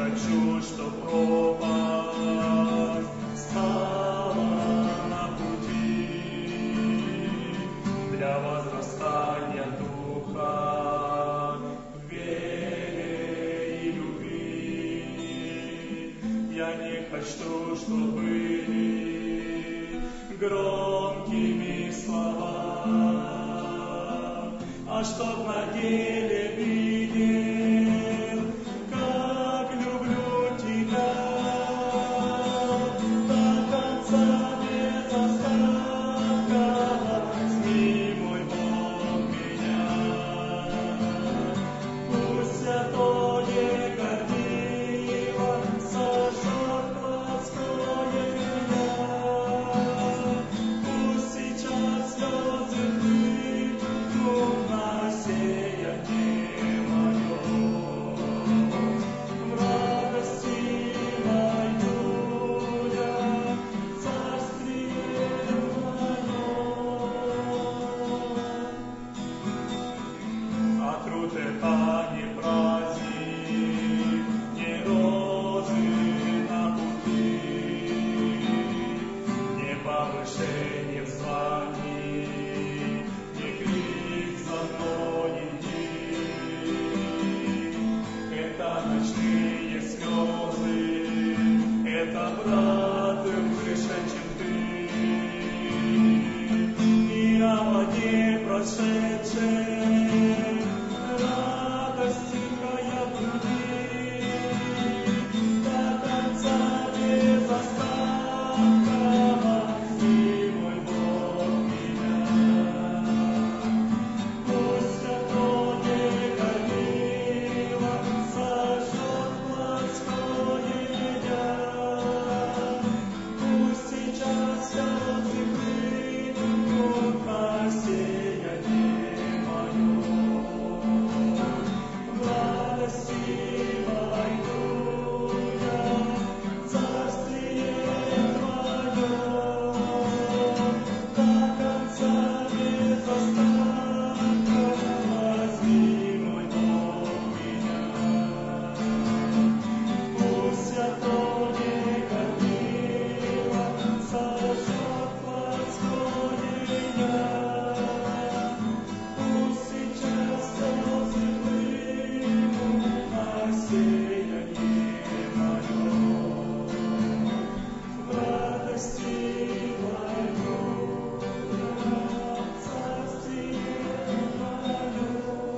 хочу, чтоб пропасть стала на пути для возрастания духа, вере и любви. Я не хочу, чтоб были громкими слова, а чтоб на деле видел, как люблю тебя, до конца без остатка. Возьми, мой Бог, меня, пусть святое гордило сожжет плотское я, пусть сейчас слезы хлынут на сеяние мое. В радости войду я в царствие твое. А труд это не праздник, не розы на пути, не повышение в звании, не крик за мной иди. Это ночные слезы, это брат выше, чем ты, и о воде прошедшей радость тихая в груди, до конца без остатка. Возьми, мой Бог, меня, пусть святое гордило сожжет плотское я, пусть сейчас слезы хлынут на сеяние мое. В радости войду я в царствие твое, до конца без остатка. Возьми, мой Бог, меня, пусть святое гордило сожжет плотское я, пусть сейчас слезы хлынут на сеяние мое. В радости войду я в царствие твое.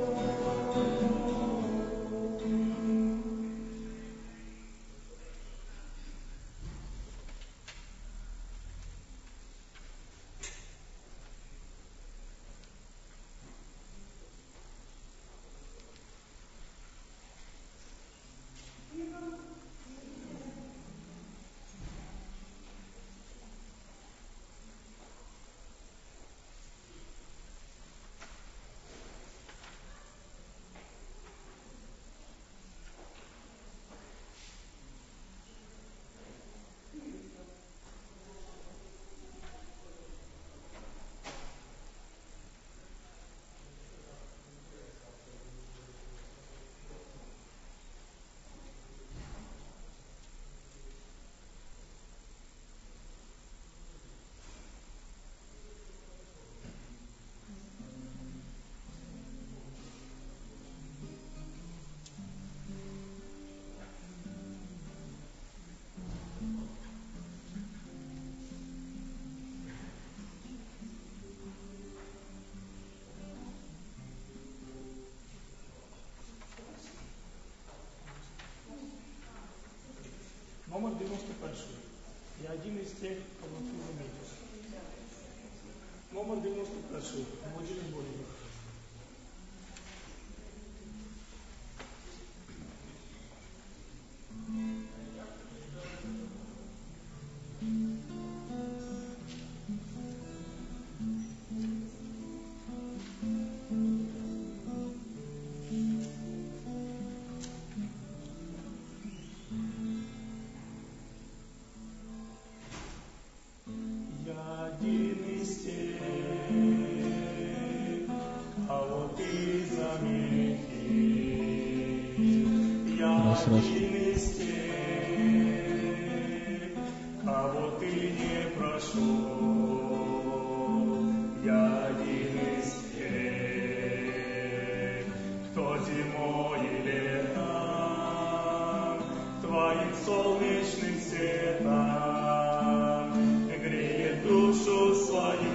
Номер 91. Я один из тех, кого ты заметишь. Номер 91. Владимир Борисович. Я один из тех, кого ты заметишь. Я один из из тех, кого ты не прошел. Я один из тех, кто зимой и летом твоим солнечным светом греет душу свою.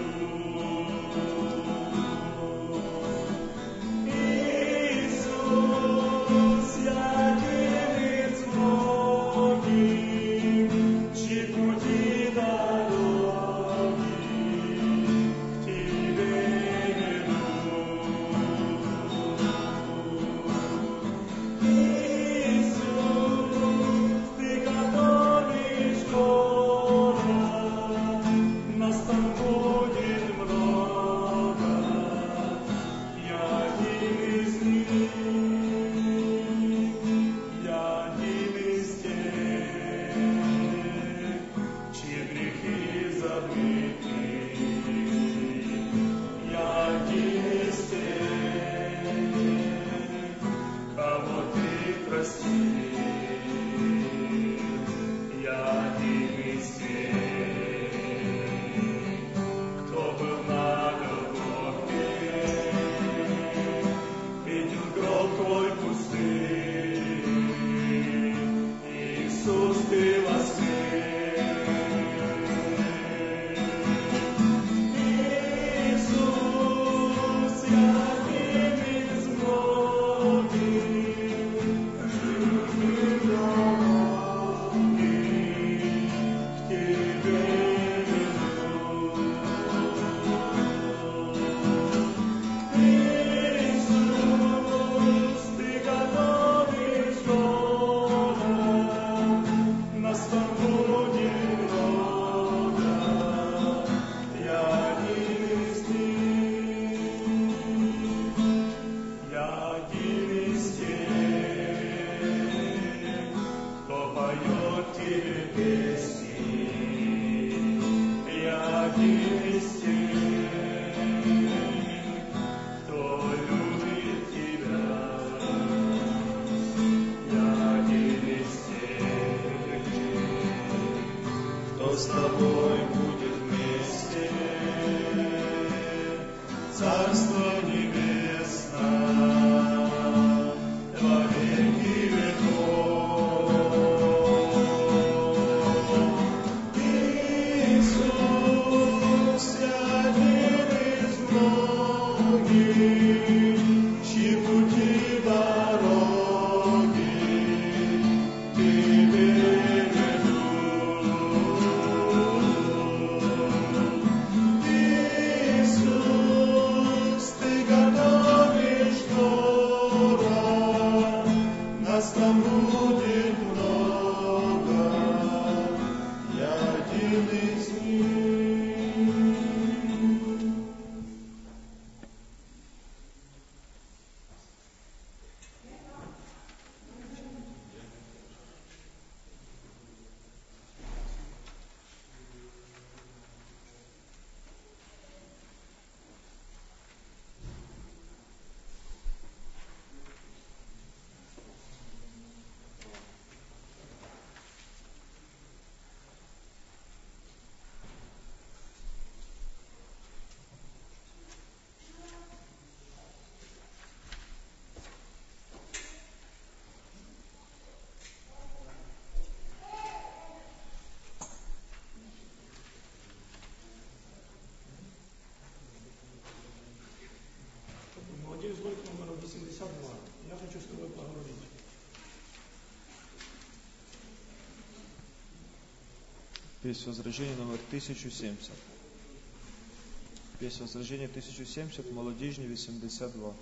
Номер 82. Я хочу с тобой поговорить. Песнь Возрождения номер 1070. Песнь Возрождения 1070, молодіжні 82.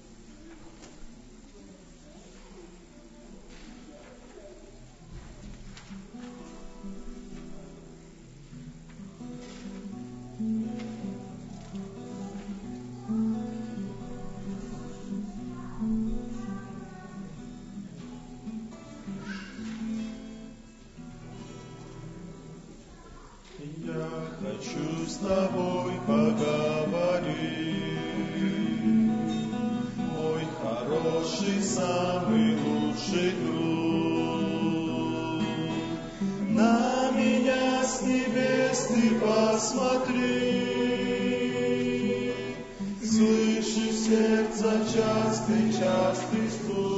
Хочу с тобой поговорить, мой хороший, самый лучший друг. посмотри, слышишь сердца частый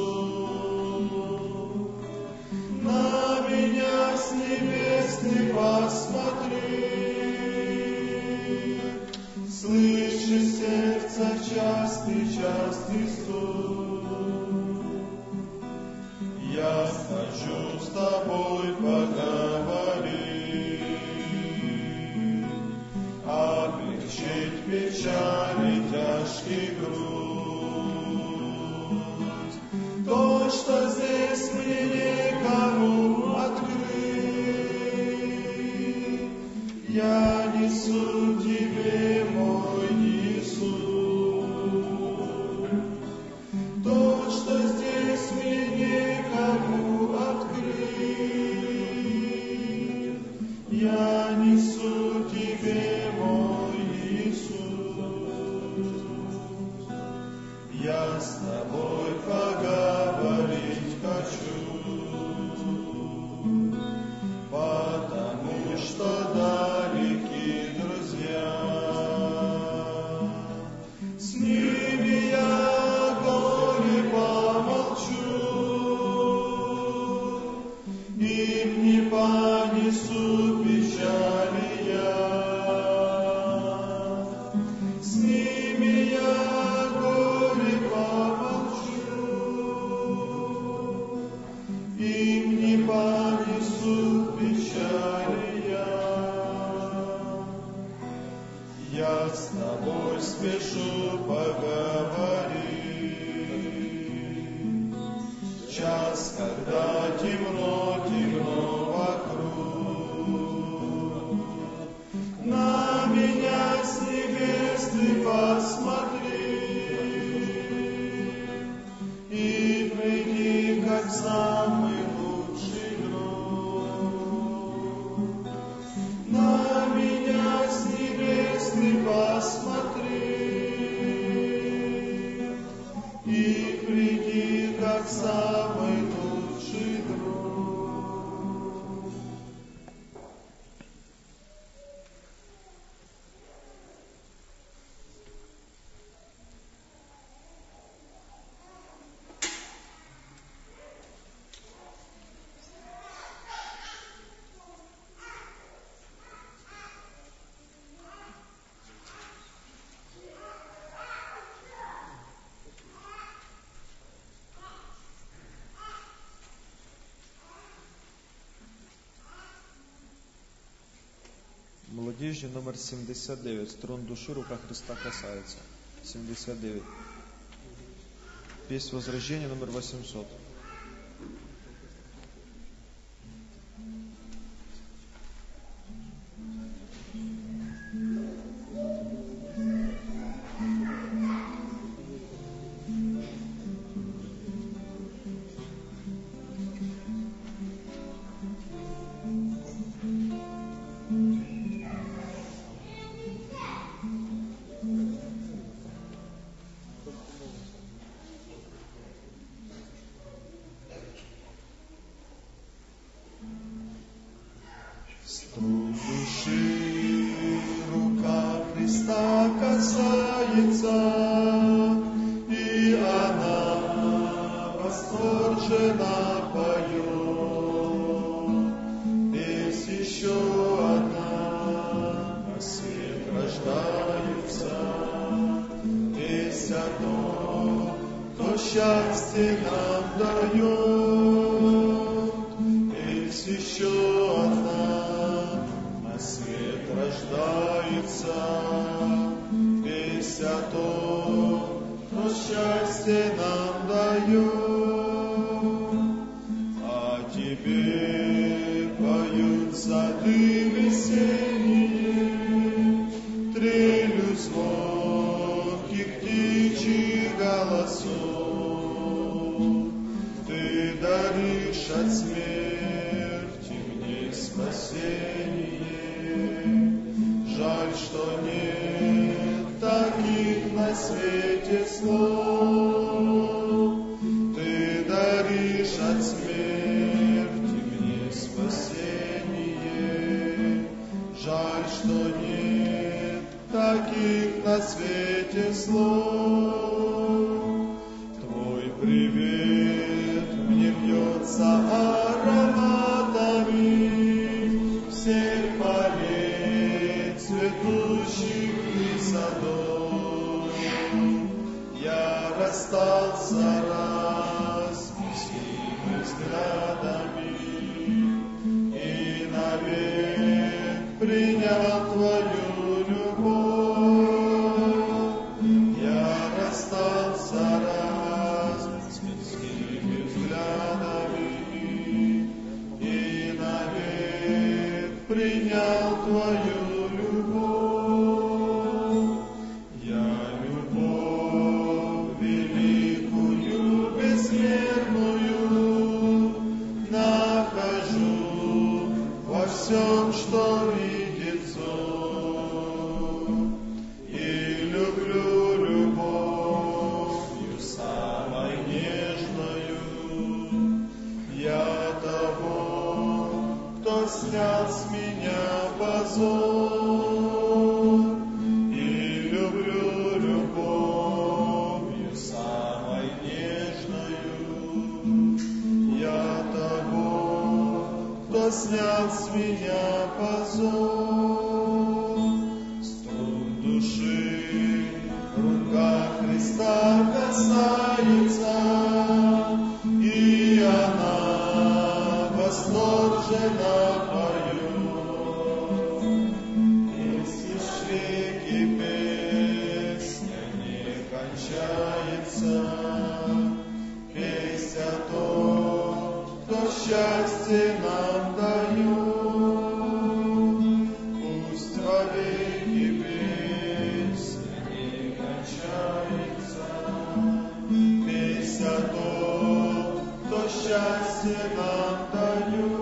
стук. На меня с небес ты посмотри, слышишь сердца частый стук. Я хочу с тобой поговорить, облегчить печаль и тяжкий груз. То, что здесь мне некому открыть, я несу тебе, мой Иисус. То, что здесь мне некому открыть, я несу тебе, мой Иисус. Я с тобой поговорить хочу, потому что далеки друзья. С ними я горе помолчу, им не понесу печали я. С ними я горе помолчу, им не понесу печали я. Я с тобой спешу поговорить, час, когда темно вокруг. На меня с небес ты посмотри и приди, как самый лучший друг. На меня с небес ты посмотри и приди, как самый лучший друг. Молодіжні номер 79. Струн души, рука Христа касается. 79. Песнь Возрождения номер 800. Струн души, рука Христа касается, и она восторженно поет. Есть еще одна, а свет рождается. Есть одно, то счастье нам дает. Есть еще одна, а свет рождается. Есть о том, то счастье нам дает. А тебе поют сады весенние, трелью звонких птичьих голосов. Ты даришь от смерти мне спасение. Жаль, что нет таких на свете слов. Ты даришь от смерти мне спасение. Жаль, что Привет мне бьется ароматами всех полей, цветущих и садов. Я расстался раз с ними взглядами и навек принял твою любовь. Я расстался раз с мирскими взглядами и навек принял твою любовь. Я любовь великую, бессмертную нахожу во всем, что видит взор, и люблю любовью самой нежною я того, кто снял с меня позор, и люблю любовью самой нежною я того, кто снял с меня позор. Струн души рука Христа касается, и она восторженно поет. Если швеки песня не кончается, песнь о том, кто счастье нам дает. Пусть вовеки песня не кончается, песнь о том, кто счастье нам дает.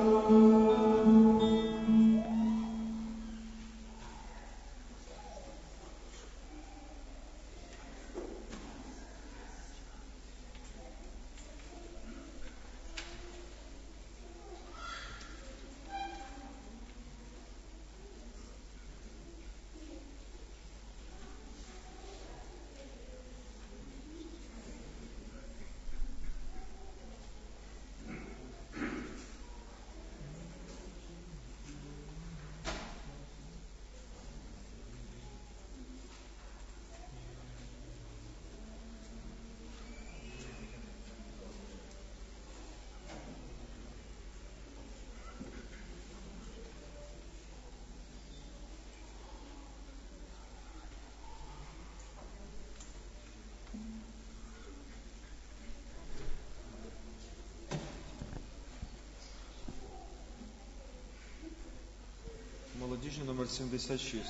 Молодежный номер 76.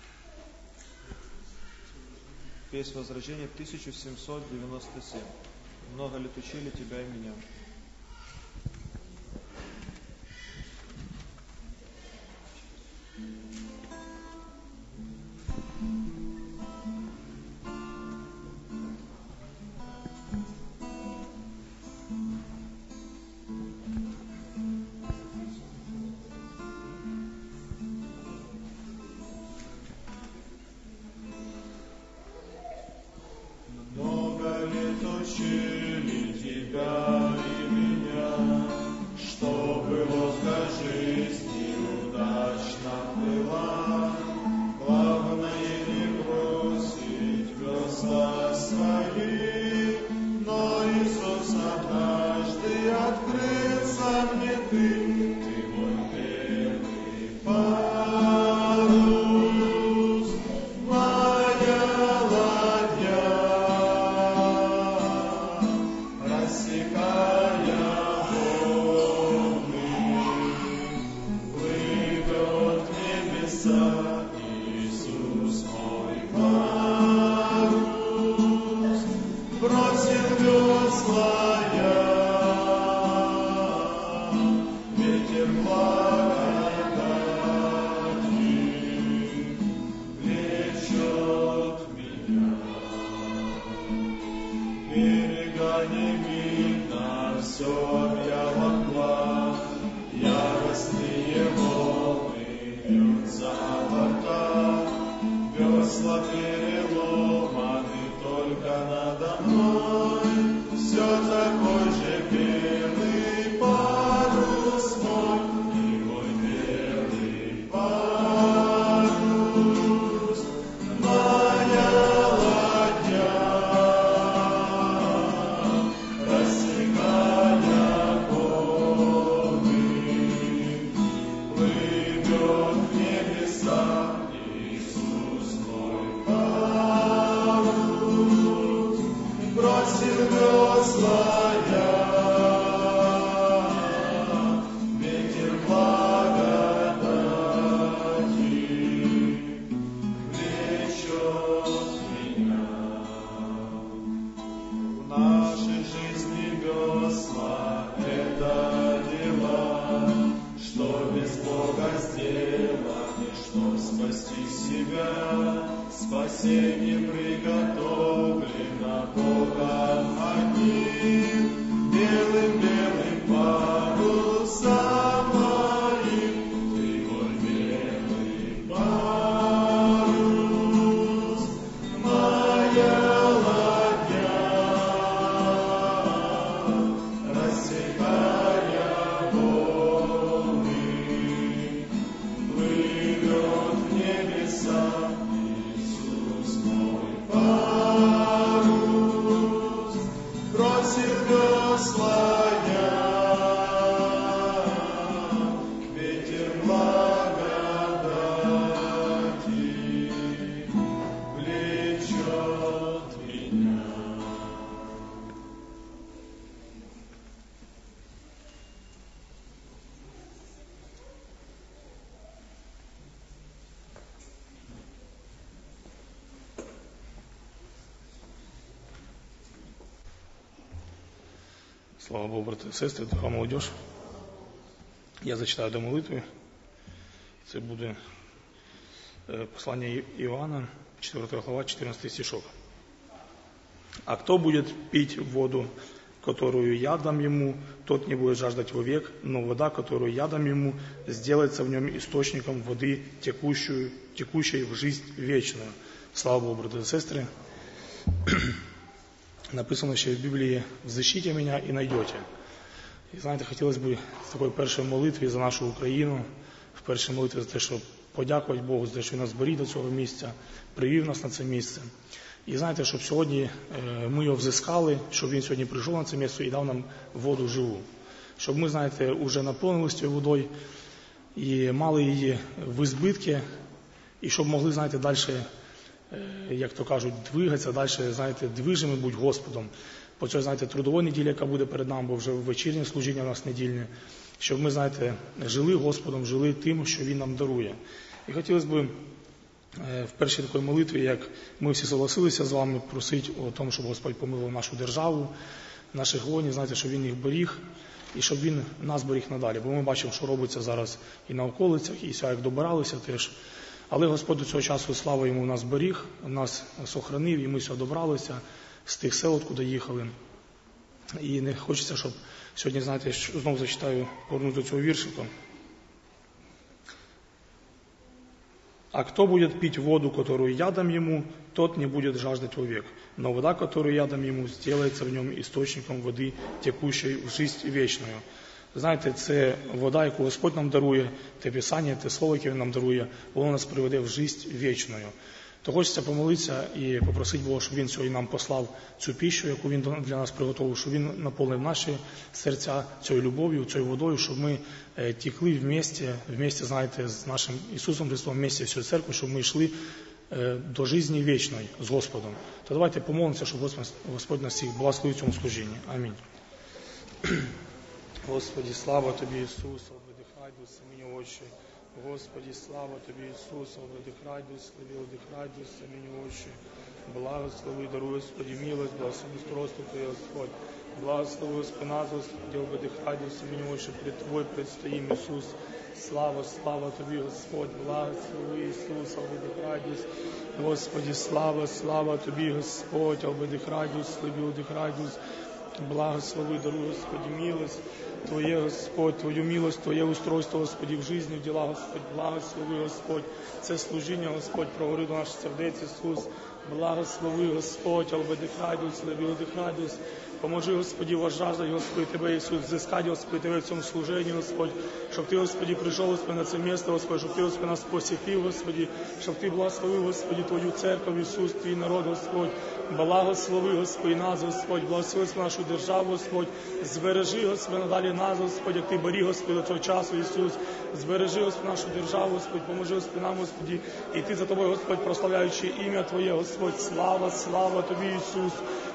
Песнь Возрождения 1797. Много лет учили тебя и меня. Много лет учили тебя и меня, чтобы лодка жизни удачно плыла. Главное не бросить весла свои, но Иисус однажды открылся мне ты мой верный парус, моя ладья, рассекая волны, плывет в небеса. Иисус мой парус, бросил весла я, ветер благодати влечет меня. Берега не видно, все объяло мгла, яростные волны бьются о борта, весла переломаны только надо мной, все себя, спасение приготовлено Богом одним, белым-белым парусом моим, ты мой белый парус, моя ладья, рассекая волны, плывет в небеса Иисус мой парус, бросит весла я, ветер благодати влечет меня. Слава Богу, брати і сестри, дорога молодіж. Я зачитаю до молитви. Це буде послання Иоанна, 4 глава, 14 стишок. «А кто будет пить воду, которую я дам ему, тот не будет жаждать вовек, но вода, которую я дам ему, сделается в нем источником воды, текущей в жизнь вечную». Слава Богу, брати і сестри. Написано ще в Біблії: «Взыщите мене і найдете». І знаєте, хотілося б в такій першій молитві за нашу Україну, в першій молитві за те, щоб подякувати Богу за те, що Він нас зберіг до цього місця, привів нас на це місце. І знаєте, щоб сьогодні ми його взискали, щоб він сьогодні прийшов на це місце і дав нам воду живу. Щоб ми, знаєте, вже наповнилися цією водою і мали її в избитки, і щоб могли, знаєте, далі, як то кажуть, двигатися, далі, знаєте, движими будь Господом. По цій, знаєте, трудовій неділі, яка буде перед нами, бо вже вечірнє служіння у нас недільне, щоб ми, знаєте, жили Господом, жили тим, що Він нам дарує. І хотілося б в першій такій молитві, як ми всі согласилися з вами, просити о тому, щоб Господь помилував нашу державу, наших воїнів, знаєте, щоб Він їх беріг, і щоб Він нас беріг надалі. Бо ми бачимо, що робиться зараз і на околицях, і як добиралися теж. Але Господь до цього часу, слава Йому, нас беріг, нас сохранив, і ми сюди добралися з тих сел, куди їхали. І не хочеться, щоб сьогодні, знаєте, знову зачитаю, повернути до цього віршика. «А кто будет пить воду, которую я дам ему, тот не будет жаждать вовек. Но вода, которую я дам ему, сделается в нем источником воды, текущей в жизнь вечную». Знаєте, це вода, яку Господь нам дарує, те Писання, те Слово, яке Він нам дарує, воно нас приведе в життя вічною. То хочеться помолитися і попросити Бога, щоб Він сьогодні нам послав цю піщу, яку Він для нас приготував, щоб Він наповнив наші серця цією любов'ю, цією водою, щоб ми текли вместе, знаєте, з нашим Ісусом Христом, вместе всю церкву, щоб ми йшли до житті вічної з Господом. То давайте помолимося, щоб Господь нас всіх благословив в цьому служінні. Амінь. Господи, слава Тобі, Ісус, обдихай, дуси мені очі. Господи, слава Тобі, Ісус, обдихай, дуси мені очі. Благослови, даруй, Господи, милость, благослови стройство Твоє, Господь. Благослови, Господи, нас, Господи, обдихай, дуси мені очі, пред Твой предстоїм, Ісус. Слава Тобі, Господь, благослови, Ісус, обдихай, дуси. Господи, слава Тобі, Господь, обдихай, дуси, обдихай, дуси. Благослови, даруй, Господи, милость Твоє, Господь, Твою милость, Твоє устройство, Господи, в житті, в ділах, Господь, благослови, Господь, це служіння, Господь, прогори до наших сердець, Ісус, благослови, Господь, албедихайдус, лебілдихайдус, поможи, Господи, возжаждать, Господи, Тебе, Ісус, взискать, Господи, Тебе в цьому служенні, Господь, щоб Ти, Господи, прийшов, Господи, на це місце, Господь, щоб Ти, Господи, нас посітив, Господи, щоб Ти благословив, Господи, Твою церкву, Ісус, Твій народ, Господь, благослови, Господи, нас, Господь, благослови нашу державу, Господь, збережи, Господи, надалі нас, Господь, як Ти беріг, Господи, до цього часу, Ісус, збережи, Господи, нашу державу, Господь, поможи, Господи, нам, Господи, іти за Тобою, Господь, прославляючи ім'я Твоє, Господь, слава Тобі, Ісус,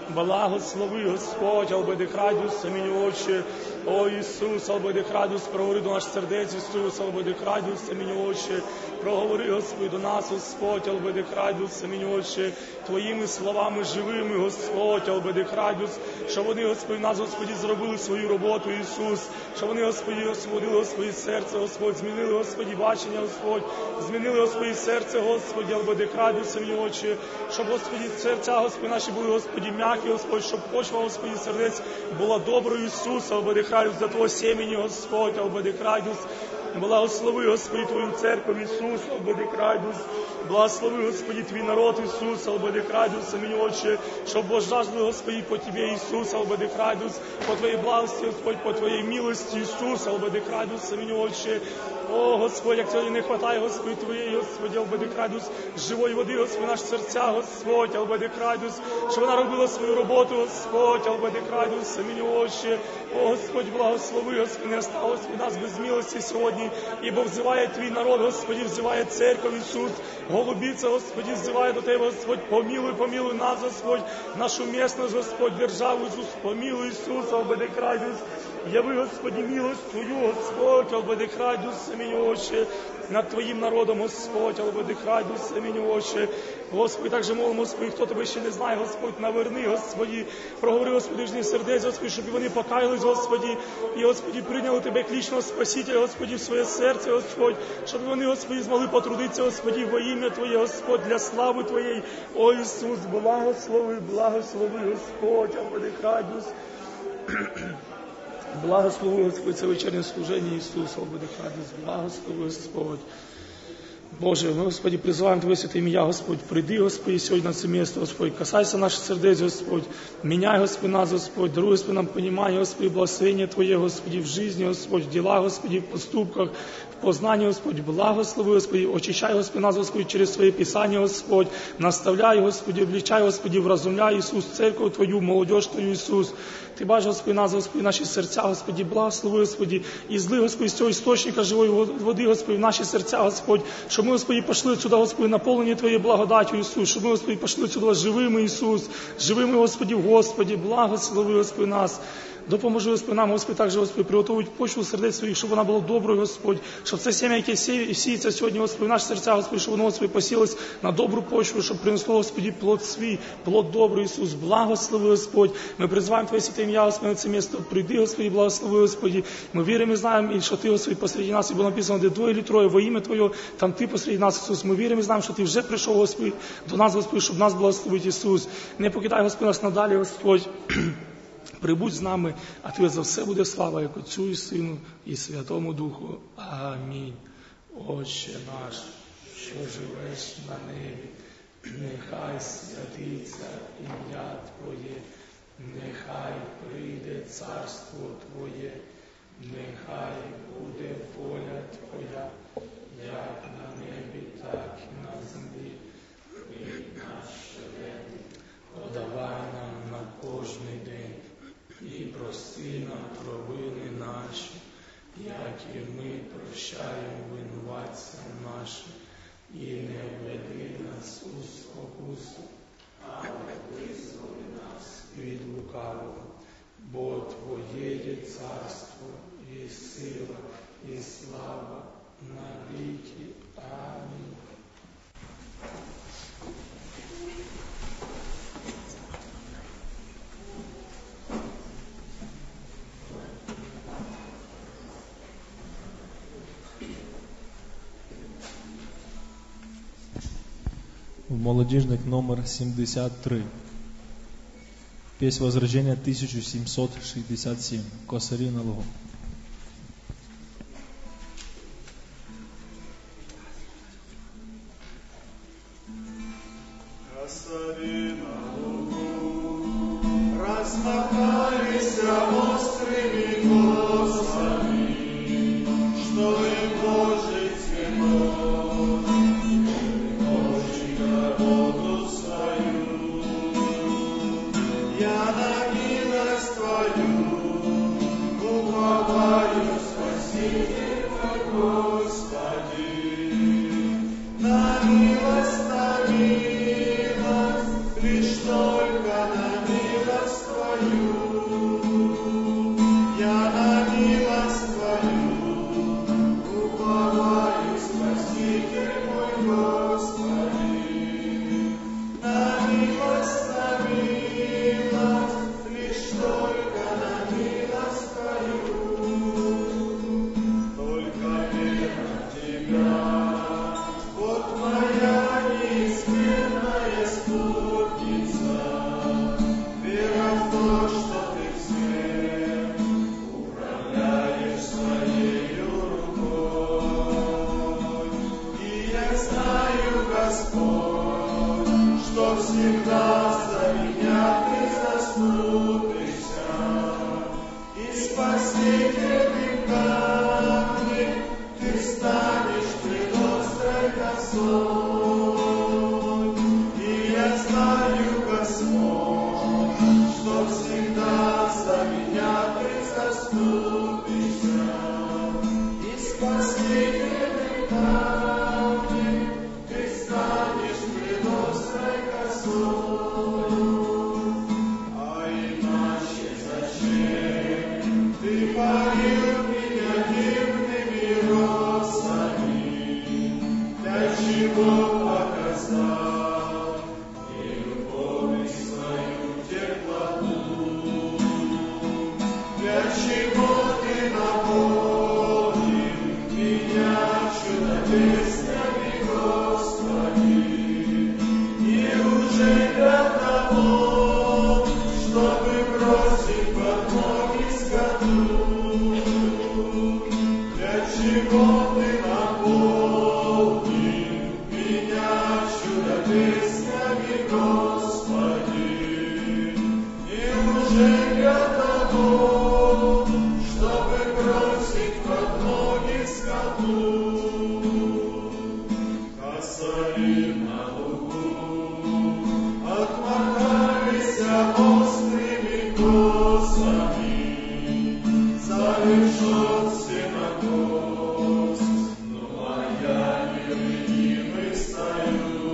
Благослови, Господь, албедих радіус, амінь, Отче. О Ісус, албедих радіус, проговори до наших сердець, Ісус, албедих радіус, амінь, Отче. Проговори, Господь, до нас, Господь, албедих радіус, амінь, Отче. Твоїми словами живими, Господь, албедих радіус, що вони, Господь, нас, Господі, зробили свою роботу, Ісус, що вони, Господі, освободили, Господі, серце, Господь, змінили, Господі, бачення, Господь, змінили, Господі, серце, Господі, албедих радіус, амінь, Отче, щоб, Господі, серця, Господи, наші були, Господі, м'які, Господь, щоб почва, Господі, сердець була доброю, Ісус, албедих радіус, за Твого сімені, Господь, албедих радіус. Благослови, Господи, Твою церкву, Ісус, албедих радіус. Благослови, Господи, Твій народ, Ісус, албедих радіус, амінь, Отче, щоб возжаждали, Господи, по Тебе, Ісус, албедих радіус, по Твоїй благості, Господь, по Твоїй милості, Ісус, албедих радіус, амінь, Отче. О, Господь, як сьогодні не хватає, Господи, Твоєї, Господи, албедих радіус, живої води, Господи, наші серця, Господь, албедих радіус, щоб вона робила свою роботу, Господь, албедих радіус, амінь, Отче. О, Господь, благослови, Господи, не осталось від нас без милості сьогодні, ібо взиває Твій народ, Господи, взиває церкву, Ісус, голубіця, Господи, взиває до Тебе, Господь, помилуй нас, Господь, нашу місцевість, Господь, державу, Ісус, помилуй, Ісус, албедих радіус, яви, Господи, милость Твою, Господь, албедих радіус, амінь, Отче, над Твоїм народом, Господь, албедих радіус, амінь, Отче. Господи, так же молимо, Господи, хто Тебе ще не знає, Господь, наверни, Господи, проговори, Господи, жні сердець, Господи, щоб вони покаялись, Господи, і, Господи, прийняли Тебе як лічного Спасителя, Господи, в своє серце, Господь, щоб вони, Господи, змогли потрудитися, Господи, во ім'я Твоє, Господь, для слави Твоєї. О, Ісус, благослови, Господь, албедих радіус. Благослови, Господь, це вечірнє служення, Ісус, албедих радіус, благослови, Господь. Боже, ми, Господи, призываем Твое святое ім'я, Господь, прийди, Господи, сьогодні на це місце, Господь, касайся наших сердець, Господь, міняй, Господи, нас, Господь, даруй, Господи, нам понимание, Господи, благословение Твое, Господи, в жизни, Господь, в делах, Господи, в поступках, в познании, Господь, благослови, Господи, очищай, Господи, нас, Господи, через Своє Писание, Господь, наставляй, Господи, обличай, Господи, вразумляй, Ісус, церковь Твою, молодежь Твою, Ісус. Ти бачиш, Господи, нас, Господи, наші серця, Господи, благослови, Господи, і зли, Господи, з цього істочника живої води, Господи, в наші серця, Господь, щоб ми, Господи, пішли сюди, Господи, наповнені Твоєю благодаттю, Ісус, щоб ми, Господи, пішли сюди живими, Ісус, живими, Господи, в Господі, благослови, Господи, нас. Допоможи, Господи, нам, Господи, також, Господи, приготовити почву сердець своїх, щоб вона була доброю, Господь, щоб це сім'я, яке сіється сьогодні, Господи, в наші серця, Господи, щоб воно, Господи, посілось на добру почву, щоб принесло, Господи, плод свій, плод добрий, Ісус, благослови, Господь. Ми призиваємо Твоє святе ім'я, Господи, на це місце, прийди, Господи, благослови, Господи. Ми віримо і знаємо, що Ти, Господи, посеред нас, і було написано, де двоє чи троє во ім'я Твоє, там Ти посеред нас, Ісус. Ми віримо і знаємо, що Ти вже прийшов, Господи, до нас, Господи, щоб нас благословити, Ісус. Не покидай, Господи, нас надалі, Господь. Прибудь з нами, а Твоє за все буде слава, як Отцю і Сину, і Святому Духу. Амінь. Отче наш, що живеш на небі, нехай святиться ім'я Твоє, нехай прийде царство Твоє, нехай буде воля Твоя, як на небі, так і на землі. Хліб наш щоденний подавай нам на кожний день. І прости нам провини наші, як і ми прощаємо винуватцям нашим, і не введи нас у спокусу, але визволи нас від лукавого. Бо Твоє є царство, і сила, і слава на віки. Амінь. Молодежник номер 73. Песнь Возрождения 1767. Косари на лугу. Косари на лугу размахались острыми косами, что и Божий цветок. Воду свою, я на милость Твою, спасительным камнем Ты станешь пред острой косой. И я знаю, Господь, что всегда за меня Ты заступишься. И спасительным камнем Ты станешь пред острой косой. А иначе зачем Ты полил меня дивными росами? Для чего показал и любовь свою теплоту? Для чего Ты наполнил меня чудо-песнями, Господи? Неужели для того, чтобы бросить под ноги скоту? Для чего Ты наполнил меня чудо-песнями, Господи? Неужели для того, чтобы бросить под ноги скоту? Косари на лугу отмахались острыми косами, завершен сенокос, но я невредимый стою.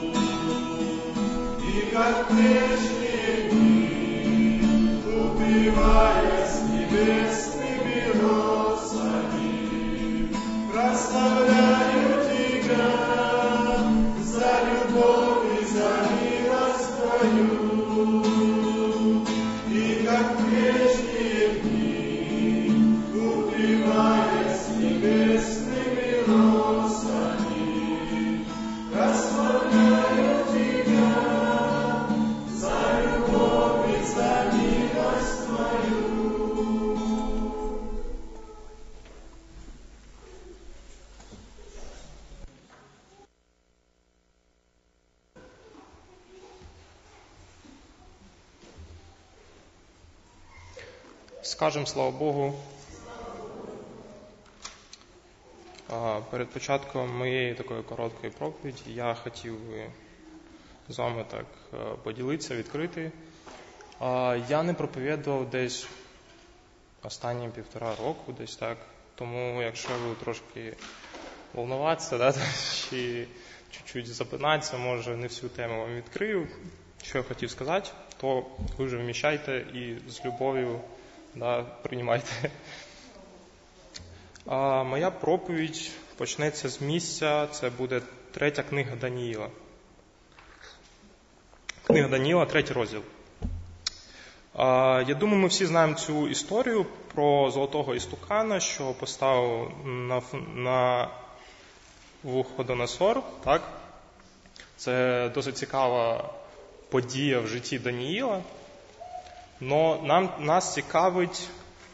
И как прежние дни, укрываясь небесными росами, прославляю Тебя за любовь и за милость Твою. И как прежние дни, укрываясь небесными росами, прославляю Тебя за любовь и за милость Твою. Скажемо слава Богу. Перед початком моєї такої короткої проповіді я хотів би з вами так поділитися, відкрити. Я не проповідував десь останні 1,5 року, десь так. Тому якщо ви трошки волнуватися, чи чуть-чуть запинатися, може не всю тему вам відкрию, що я хотів сказати, то ви вже вміщайте і з любов'ю приймайте. Моя проповідь почнеться з місця, це буде 3 книга Даніїла. Книга Даніїла, 3 розділ. Я думаю, ми всі знаємо цю історію про золотого істукана, що поставив на Навуходоносор. Так? Це досить цікава подія в житті Даніїла. Но нас цікавить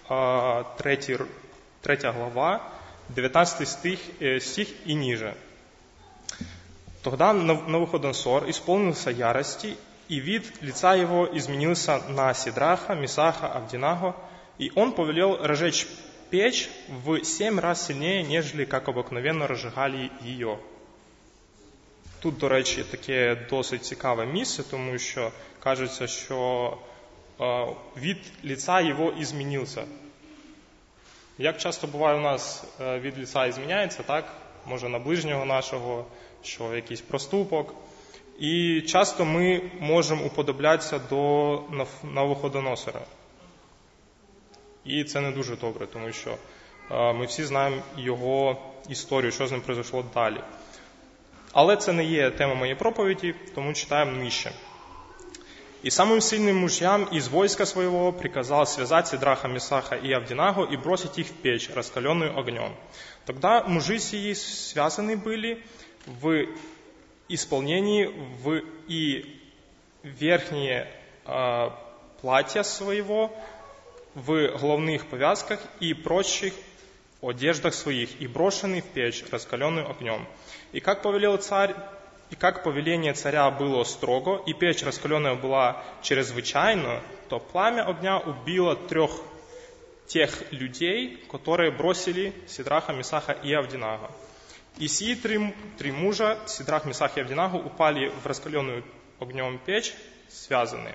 3 глава, 19 стих и ниже. Тогда Навуходоносор исполнился ярости, и вид лица его изменился на Сидраха, Месаха, Авденаго, и он повелел разжечь печь в 7 раз сильнее, нежели как обыкновенно разжигали ее. Тут, до речі, таке досить цікаве місце, тому що кажеться, що від лица його змінився. Як часто буває у нас від лица зміняється, так? Може на ближнього нашого, що якийсь проступок. І часто ми можемо уподоблятися до Навуходоносора. І це не дуже добре, тому що ми всі знаємо його історію, що з ним произошло далі. Але це не є тема моєї проповіді, тому читаємо нижче. «И самым сильным мужьям из войска своего приказал связать Сидраха, Месаха и Авденаго и бросить их в печь, раскаленную огнем. Тогда мужи сии связаны были в исполнении и верхние платья своего в головных повязках и прочих одеждах своих, и брошены в печь, раскаленную огнем. И как повелел царь, и как повеление царя было строго, и печь раскаленная была чрезвычайно, то пламя огня убило тех людей, которые бросили Сидраха, Месаха и Авдинага. И сии три мужа, Сидрах, Месах и Авдинагу, упали в раскаленную огнем печь, связані.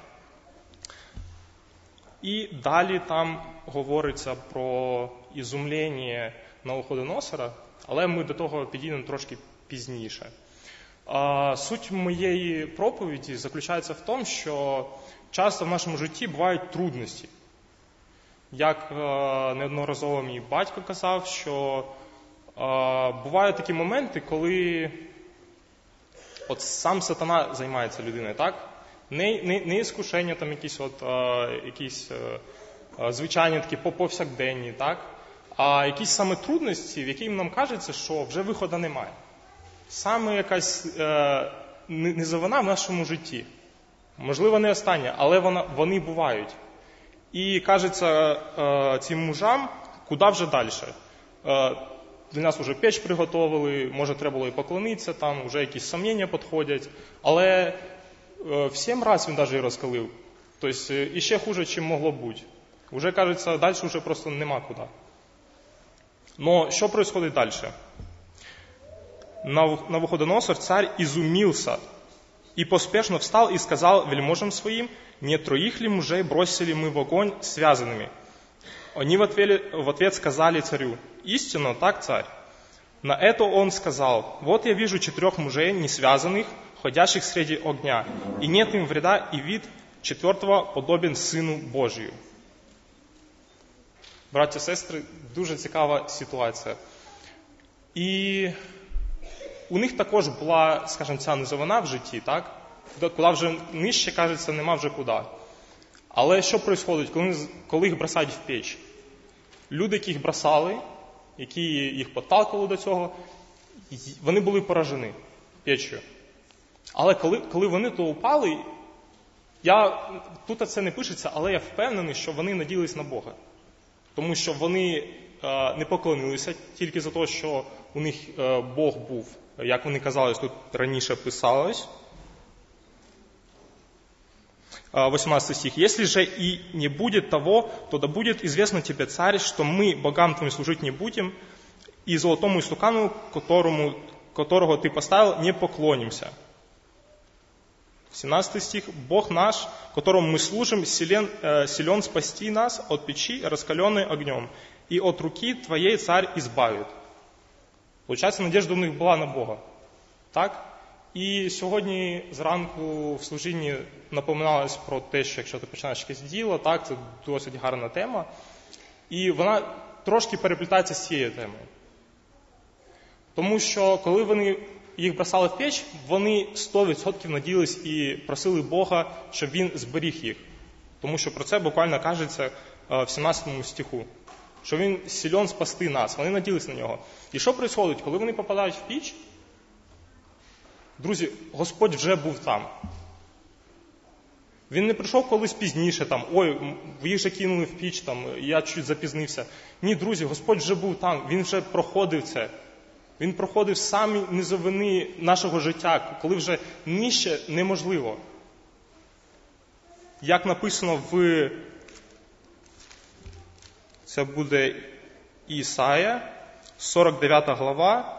І далі там говориться про ізумлення Навуходоносора, але ми до того підійдемо трошки пізніше. Суть моєї проповіді заключається в тому, що часто в нашому житті бувають трудності. Як неодноразово мій батько казав, що бувають такі моменти, коли от сам сатана займається людиною, так? Не іскушення, там якісь звичайні такі повсякденні, так? А якісь саме трудності, в яких нам кажеться, що вже виходу немає. Саме якась низовина в нашому житті. Можливо, не остання, але вони бувають. І кажеться цим мужам, куди вже далі. Для нас вже печ приготовили, може треба було і поклонитися, там вже якісь сумніння підходять. Але в 7 разів він навіть і розкалив. Тобто, і ще хуже, чим могло бути. Уже, кажеться, далі вже просто нема куди. Но що происходит дальше? Навуходоносор, царь, изумился и поспешно встал и сказал вельможам своим: «Не 3 ли мужей бросили мы в огонь связанными?» Они в ответ сказали царю: «Истинно, так, царь». На это он сказал: «Вот я вижу 4 мужей, не связанных, ходящих среди огня, и нет им вреда, и вид 4-го подобен Сину Божию». Браття, сестри, дуже цікава ситуація. І у них також була, скажімо, ця низовина в житті, так? Куди вже нижче, кажеться, нема вже куди. Але що відбувається, коли їх бросають в печ? Люди, які їх бросали, які їх підталкували до цього, вони були поражені печ'ю. Але коли вони то упали, тут це не пишеться, але я впевнений, що вони надіялись на Бога. Тому що вони не поклонилися тільки за те, що у них Бог був, як вони казали, тут раніше писалось. 18 стих. «Если же и не будет того, то да будет известно тебе, царь, что мы богам твоим служить не будем, и золотому истукану, которого ты поставил, не поклонимся». 17 стих. «Бог наш, которому мы служим, силен спасти нас от печи, раскаленной огнем, и от руки твоей царь избавит». Получається, надежда у них була на Бога. Так? І сьогодні зранку в служінні напоминалось про те, що якщо ти починаєш якесь діло, так, це досить гарна тема. І вона трошки переплітається з цією темою. Тому що, коли вони їх бросали в печ, вони 100% надіялись і просили Бога, щоб Він зберіг їх. Тому що про це буквально кажеться в 17 стиху. Що Він силен спасти нас. Вони надіялись на Нього. І що відбувається, коли вони попадають в піч? Друзі, Господь вже був там. Він не прийшов колись пізніше, там, ой, їх же кинули в піч, там, я чуть запізнився. Ні, друзі, Господь вже був там, Він вже проходив це. Він проходив самі низовини нашого життя, коли вже нижче неможливо. Як написано це буде Ісая, 49 глава,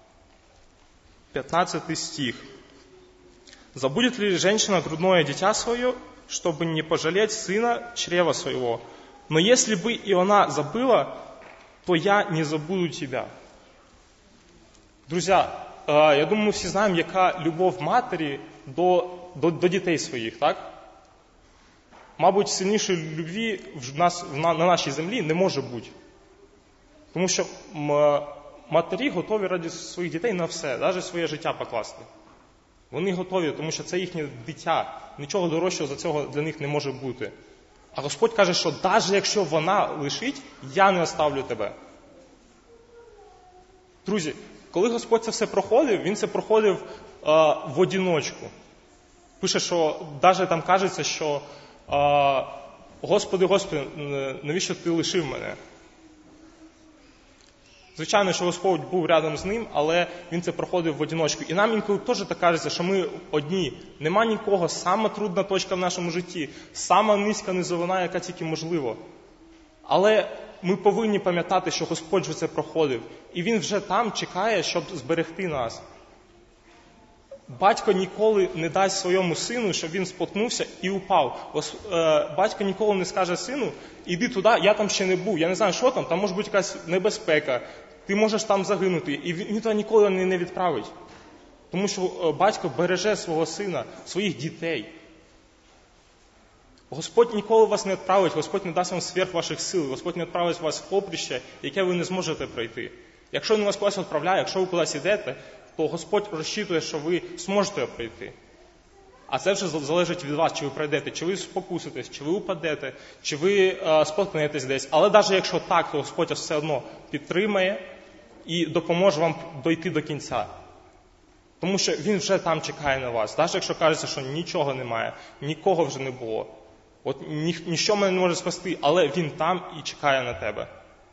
15 стих. «Забудет ли женщина грудное дитя свое, чтобы не пожалеть сына чрева своего? Но если бы и она забыла, то я не забуду тебя». Друзі, я думаю, ми всі знаємо, яка любов матері до дітей своїх, так? Мабуть, сильнішої любві на нашій землі не може бути. Тому що матері готові ради своїх дітей на все, навіть своє життя покласти. Вони готові, тому що це їхнє дитя. Нічого дорожчого за цього для них не може бути. А Господь каже, що навіть якщо вона лишить, я не оставлю тебе. Друзі, коли Господь це все проходив, Він це проходив в одиночку. Пише, що навіть там кажеться, що «Господи, Господи, навіщо ти лишив мене?» Звичайно, що Господь був рядом з ним, але Він це проходив в одиночку. І нам інколи теж так кажеться, що ми одні. Нема нікого, сама трудна точка в нашому житті, сама низька низовина, яка тільки можливо. Але ми повинні пам'ятати, що Господь вже це проходив. І Він вже там чекає, щоб зберегти нас. Батько ніколи не дасть своєму сину, щоб він споткнувся і упав. Батько ніколи не скаже сину, іди туди, я там ще не був, я не знаю, що там може бути якась небезпека, ти можеш там загинути. І він туди ніколи не відправить. Тому що батько береже свого сина, своїх дітей. Господь ніколи вас не відправить, Господь не дасть вам сверх ваших сил, Господь не відправить вас в поприще, яке ви не зможете пройти. Якщо Він вас кудись відправляє, якщо ви кудись йдете, то Господь розчитує, що ви зможете пройти. А це вже залежить від вас, чи ви пройдете, чи ви спокуситесь, чи ви упадете, чи ви споткнетесь десь. Але навіть якщо так, то Господь вас все одно підтримає і допоможе вам дойти до кінця. Тому що Він вже там чекає на вас. Навіть якщо кажеться, що нічого немає, нікого вже не було. От ніщо мене не може спасти, але Він там і чекає на тебе.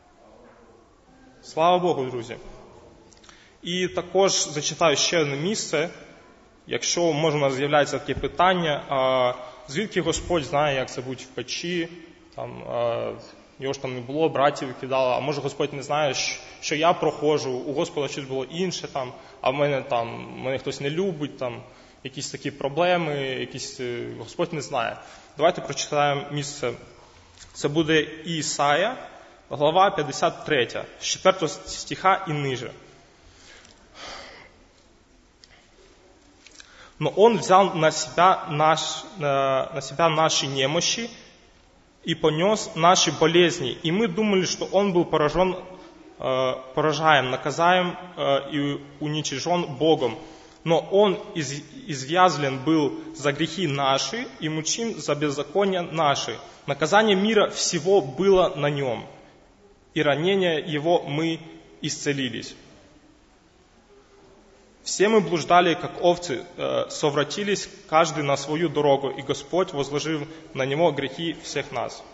Слава Богу, друзі. І також зачитаю ще одне місце. Якщо, може, у нас з'являється таке питання, звідки Господь знає, як це буде в печі, його ж там не було, братів кидало, а може Господь не знає, що я проходжу, у Господа щось було інше, а в мене хтось не любить, якісь такі проблеми, Господь не знає. Давайте прочитаємо місце. Це буде Ісая, глава 53, з 4 стиха і ниже. «Но Он взял на себя наши немощи и понес наши болезни, и мы думали, что Он был поражаем, наказаем и уничижен Богом. Но Он извязлен был за грехи наши и мучим за беззакония наши. Наказание мира всего было на Нем, и ранения Его мы исцелились. Все мы блуждали, как овцы, совратились каждый на свою дорогу, и Господь возложил на Него грехи всех нас».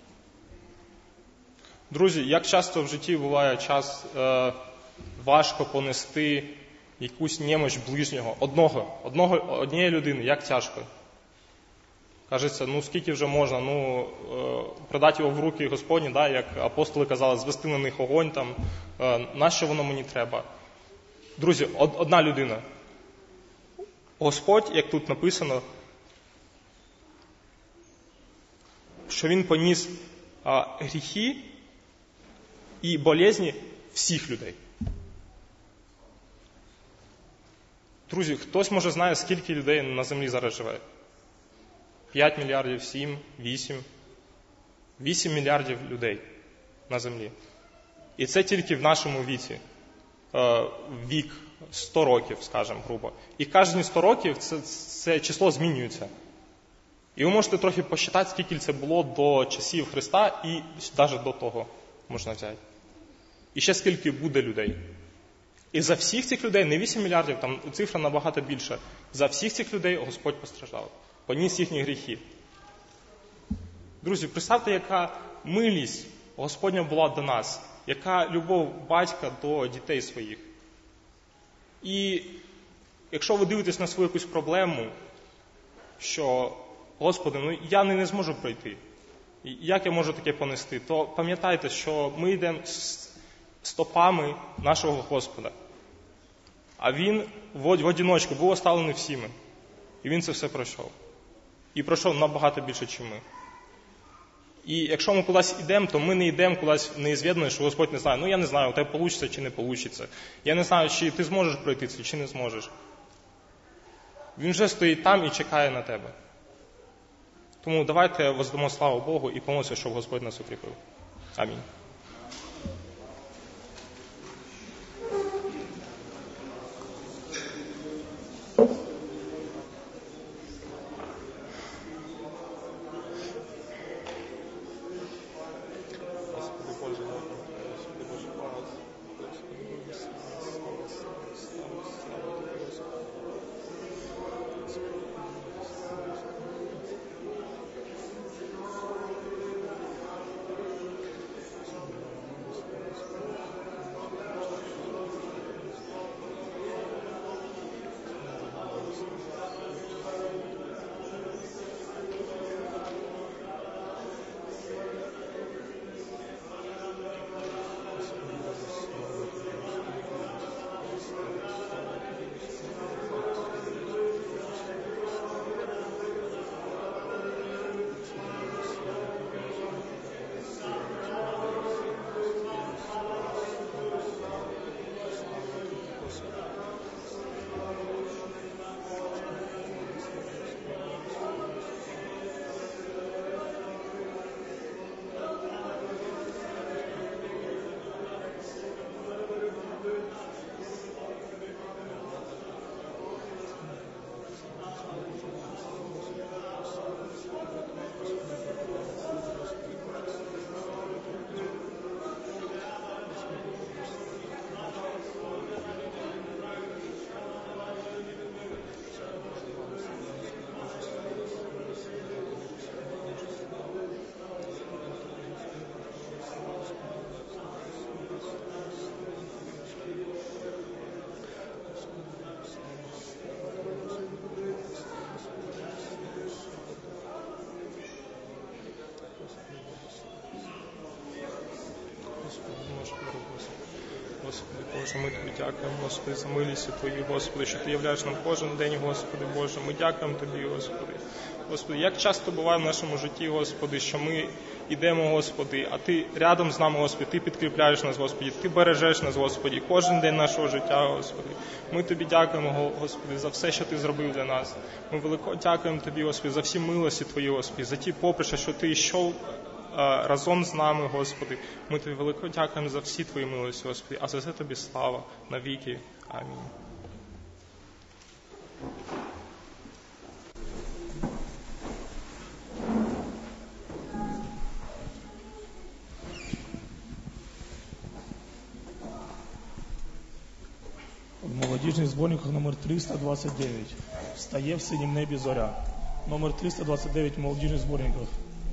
Друзі, як часто в житті буває час важко понести якусь немощ ближнього, однієї людини, як тяжко. Кажеться, скільки вже можна, продати його в руки Господні, як апостоли казали, звести на них огонь, нащо воно мені треба? Друзі, одна людина. Господь, як тут написано, що Він поніс гріхи і болезні всіх людей. Друзі, хтось, може, знає, скільки людей на землі зараз живе? 5 мільярдів, 7, 8. 8 мільярдів людей на землі. І це тільки в нашому віці. Вік 100 років, скажімо, грубо. І кожні 100 років це число змінюється. І ви можете трохи посчитати, скільки це було до часів Христа і навіть до того можна взяти. І ще скільки буде людей. І за всіх цих людей, не 8 мільярдів, там цифра набагато більша, за всіх цих людей Господь постраждав, поніс їхні гріхи. Друзі, представте, яка милість Господня була до нас, яка любов батька до дітей своїх. І якщо ви дивитесь на свою якусь проблему, що, Господи, я не зможу пройти, як я можу таке понести, то пам'ятайте, що ми йдемо стопами нашого Господа. А Він в одиночку був оставлений всіми. І Він це все пройшов. І пройшов набагато більше, ніж ми. І якщо ми кудись йдемо, то ми не йдемо кудись неізвідно, що Господь не знає. Я не знаю, у тебе вийде чи не вийде. Я не знаю, чи ти зможеш пройти це, чи не зможеш. Він вже стоїть там і чекає на тебе. Тому давайте воздамо славу Богу і помолимося, щоб Господь нас укріпив. Амінь. Господи, наш мир, Господи. Господи Боже, ми Тобі дякуємо, Господи, за милість Твою, Господи, що Ти являєш нам кожен день, Господи Боже. Ми дякуємо Тобі, Господи. Господи, як часто буває в нашому житті, Господи, що ми йдемо, Господи, а Ти рядом з нами, Господи, Ти підкріпляєш нас, Господи, Ти бережеш нас, Господи, кожен день нашого життя, Господи. Ми Тобі дякуємо, Господи, за все, що Ти зробив для нас. Ми велико дякуємо Тобі, Господи, за всі милості Твої, Господи, за ті поприща, що Ти йшов разом з нами, Господи. Ми Тобі велико дякуємо за всі Твої милості, Господи, а за це Тобі слава навіки. Амінь. В молодіжних зборниках номер 329. Встає в синім небі зоря. Номер 329 в молодіжних зборниках.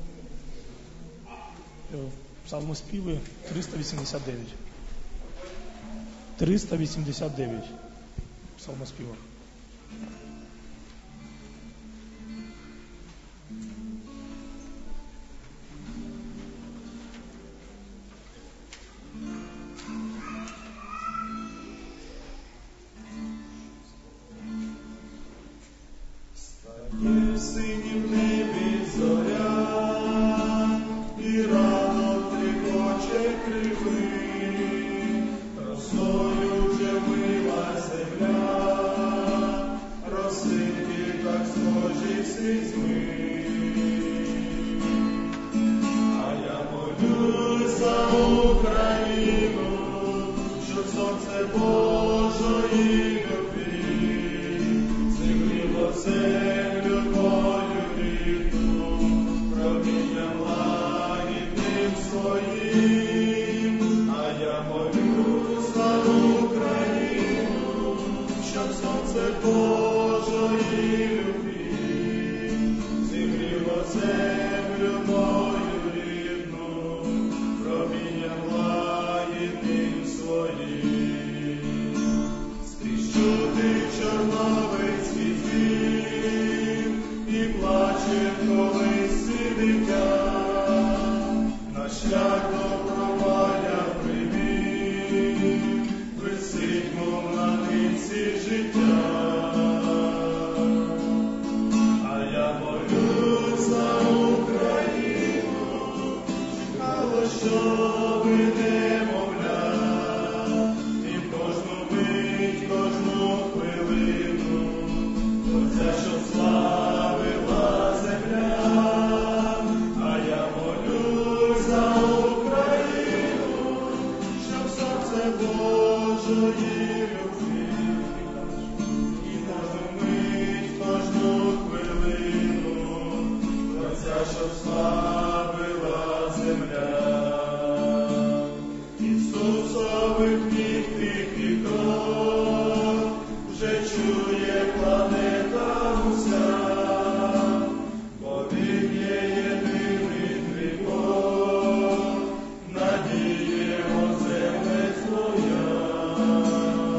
Псалмоспіви 389. 389. Псалмоспівах. В синім небі зоря, і ранок тріпоче криви, росою вже вмила земля, росинки так схожі слізьми. А я молюсь за Україну, щоб сонце Божої любві зігріло землю мою рідну, промінням лагідним своїм. А я молюсь за Україну, щоб сонце Божої любві зігріло землю мою рідну, промінням лагідним своїм. Скрізь чути чорнобильський дзвін, і плаче колись дитя, на шлях до провалля привів, висить, мов на нитці життя. А я молюсь за Україну, чекала, щоби немовля, і в кожну мить, кожну хвилину, оця, що славила земля. А я молюсь за Україну, щоб сонце Божої любві, і кожну мить, кожну хвилину, оця, що славила земля. Ісусових ніг тихий крок вже чує планета уся, бо Він є єдиний твій Бог, надія його землець твоя.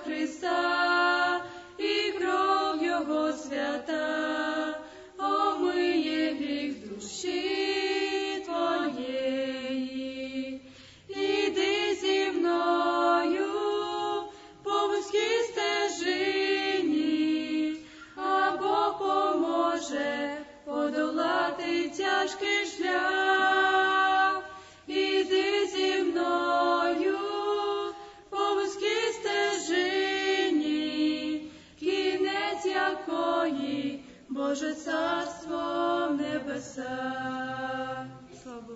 Христа, і кров Його свята омиє гріх душі твоєї. Іди зі мною по вузькій стежині, а Бог поможе подолати тяжкий шлях. Іди зі мною по вузькій стежині, кінець якої Боже царство в небесах. Слава Богу.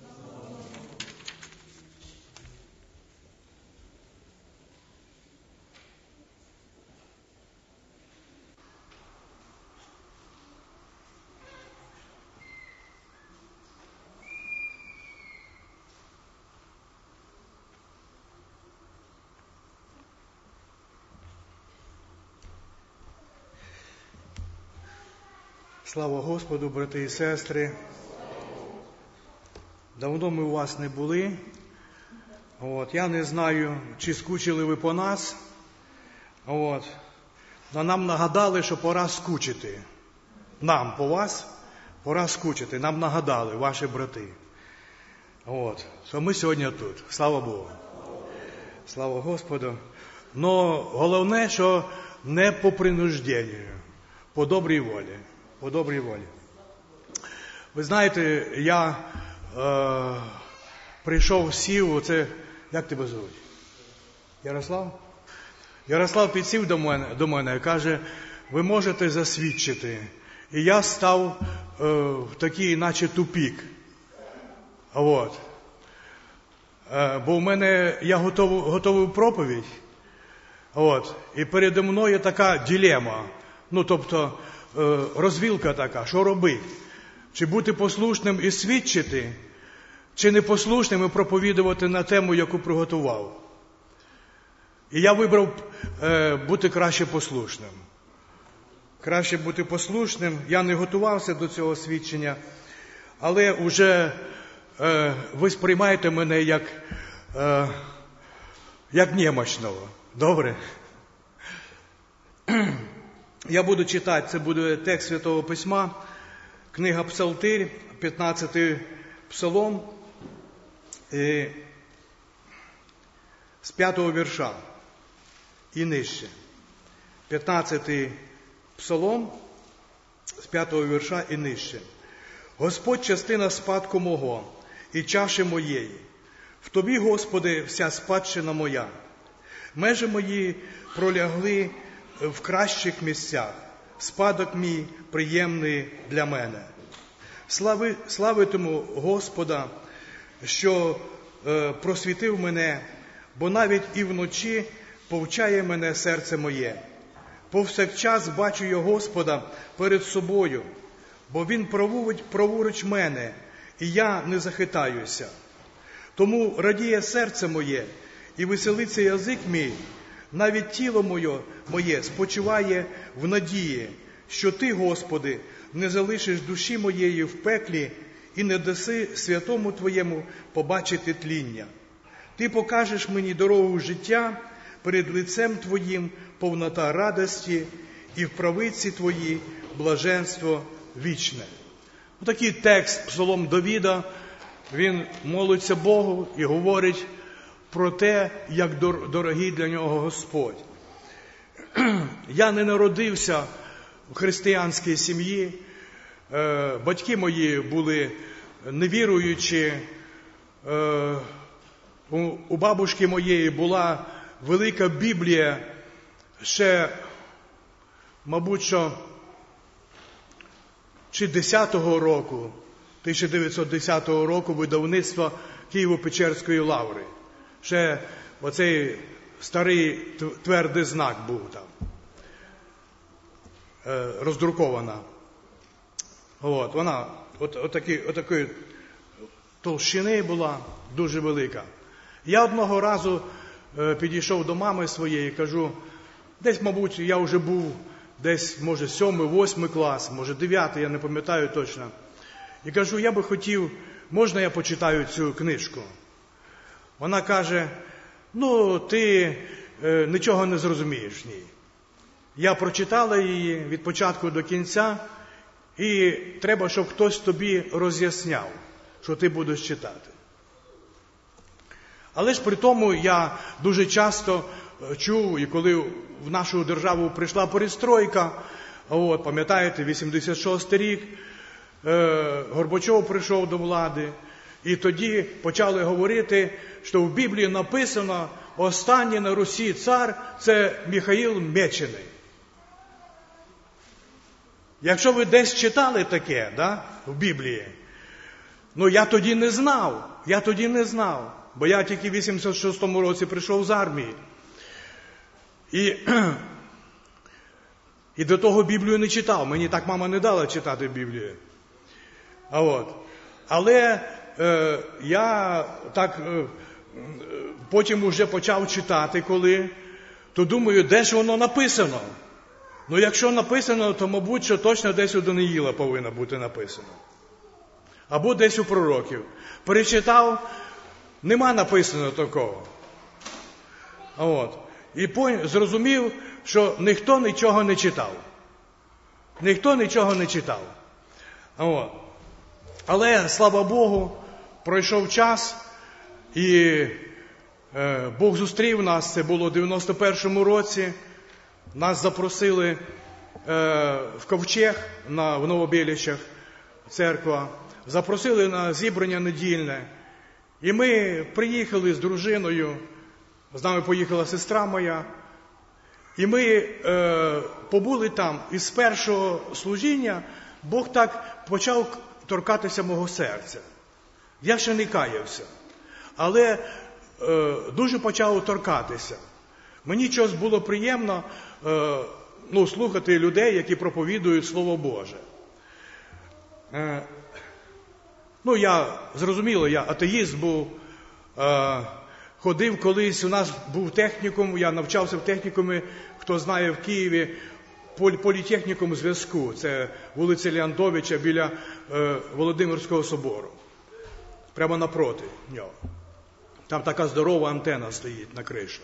Слава Господу, брати і сестри. Давно ми у вас не були. Я не знаю, чи скучили ви по нас. Но нам нагадали, що пора скучити. Нам по вас пора скучити. Нам нагадали, ваші брати. То ми сьогодні тут. Слава Богу. Слава Господу. Но головне, що не по принужденню, по добрій волі. По добрій волі. Ви знаєте, я прийшов, сів, як тебе звуть? Ярослав? Ярослав підсів до мене і каже, ви можете засвідчити. І я став в такий, наче тупік. Бо в мене, я готовив проповідь, і передо мною така дилема. Тобто, розвілка така, що робити? Чи бути послушним і свідчити, чи непослушним і проповідувати на тему, яку приготував? І я вибрав бути краще послушним. Краще бути послушним. Я не готувався до цього свідчення, але вже ви сприймаєте мене як немощного. Добре? Я буду читати, це буде текст Святого Письма, книга Псалтир, 15-й псалом, з 5-го вірша і нижче. 15-й псалом, з 5-го вірша і нижче. Господь, частина спадку мого і чаші моєї. В Тобі, Господи, вся спадщина моя. Межі мої пролягли в кращих місцях. Спадок мій приємний для мене. Славитиму Господа, що просвітив мене, бо навіть і вночі повчає мене серце моє. Повсякчас бачу я Господа перед собою, бо Він праворуч мене, і я не захитаюся. Тому радіє серце моє, і веселиться язик мій, навіть тіло моє спочиває в надії, що Ти, Господи, не залишиш душі моєї в пеклі і не даси святому Твоєму побачити тління. Ти покажеш мені дорогу життя, перед лицем Твоїм повнота радості, і в правиці Твої блаженство вічне. Такий текст, псалом Давида, він молиться Богу і говорить про те, як дорогий для нього Господь. Я не народився в християнській сім'ї, батьки мої були невіруючі, у бабушки моєї була велика Біблія, ще, мабуть, що чи 10-го року, 1910 року видавництва Києво-Печерської лаври. Ще оцей старий твердий знак був там, роздрукована. Вона отакої толщини була, дуже велика. Я одного разу підійшов до мами своєї і кажу, десь, мабуть, я вже був десь, може, 7-8 клас, може, 9, я не пам'ятаю точно. І кажу, я би хотів, можна я почитаю цю книжку? Вона каже, ти нічого не зрозумієш в ній. Я прочитала її від початку до кінця, і треба, щоб хтось тобі роз'ясняв, що ти будеш читати. Але ж при тому я дуже часто чув, і коли в нашу державу прийшла перестройка, пам'ятаєте, 86-й рік, Горбачов прийшов до влади, і тоді почали говорити, що в Біблії написано, останній на Русі цар – це Михаїл Мечений. Якщо ви десь читали таке, в Біблії, я тоді не знав, бо я тільки в 86-му році прийшов з армії. І до того Біблію не читав, мені так мама не дала читати Біблію. Але я так потім уже почав читати, то думаю, де ж воно написано? Якщо написано, то, мабуть, що точно десь у Даниїла повинно бути написано. Або десь у пророків. Перечитав, нема написано такого. І зрозумів, що ніхто нічого не читав. Але, слава Богу, пройшов час, і Бог зустрів нас, це було в 91-му році. Нас запросили в Ковчег, в Новобєлічах, церква. Запросили на зібрання недільне. І ми приїхали з дружиною, з нами поїхала сестра моя. І ми побули там, і з першого служіння Бог так почав торкатися мого серця. Я ще не каявся, але дуже почав торкатися. Мені чогось було приємно слухати людей, які проповідують Слово Боже. Я атеїст був, ходив колись, у нас був технікум, я навчався в технікумі, хто знає, в Києві, політехнікум зв'язку, це вулиця Леонтовича біля Володимирського собору, прямо напроти нього. Там така здорова антена стоїть на криші.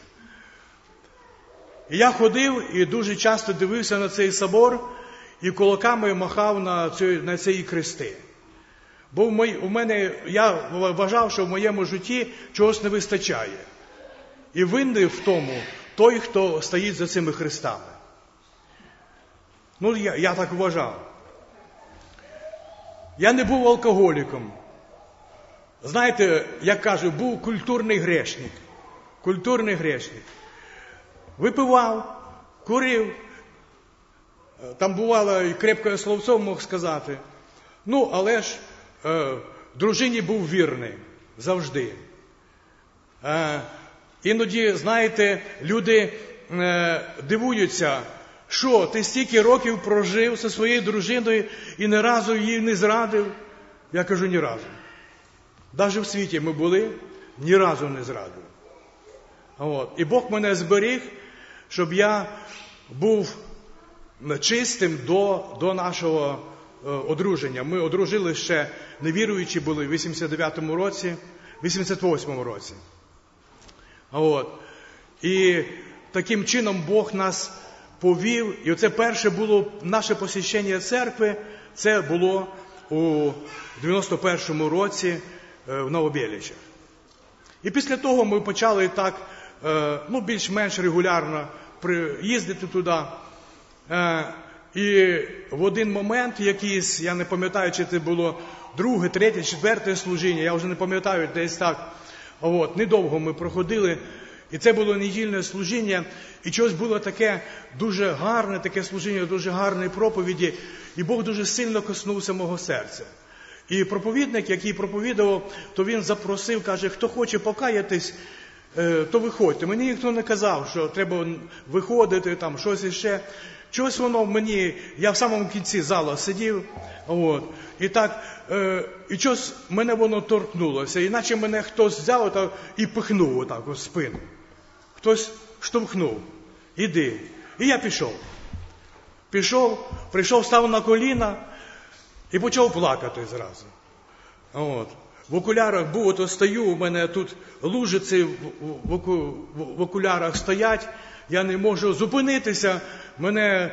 І я ходив і дуже часто дивився на цей собор і кулаками махав на ці хрести. Бо я вважав, що в моєму житті чогось не вистачає. І винний в тому той, хто стоїть за цими хрестами. Я так вважав. Я не був алкоголіком. Знаєте, як кажуть, був культурний грешник. Випивав, курив. Там бувало і крепке словцо мог сказати. Але ж дружині був вірний. Завжди. Іноді, знаєте, люди дивуються, що ти стільки років прожив зі своєю дружиною і ні разу її не зрадив. Я кажу, ні разу. Навіть в світі ми були, ні разу не зрадив. І Бог мене зберіг, щоб я був чистим до нашого одруження. Ми одружили ще, невіруючі були в 88-му році. І таким чином Бог нас повів. І оце перше було наше посвящення церкви, це було у 91-му році в Новобєлічах. І після того ми почали так, більш-менш регулярно їздити туди. І в один момент якийсь, я не пам'ятаю, чи це було друге, третє, четверте служіння, я вже не пам'ятаю, десь так. Недовго ми проходили, і це було недільне служіння, і щось було таке дуже гарне, таке служіння, дуже гарної проповіді, і Бог дуже сильно коснувся мого серця. І проповідник, який проповідував, то він запросив, каже, хто хоче покаятись, то виходьте. Мені ніхто не казав, що треба виходити, там щось іще. Чогось воно мені, я в самому кінці зала сидів, і так, і щось мене воно торкнулося, іначе мене хтось взяв і пихнув отак у спину. Хтось штовхнув, іди. І я прийшов, став на коліна і почав плакати зразу. в окулярах був, ото стою, у мене тут лужиці в окулярах стоять, я не можу зупинитися, мене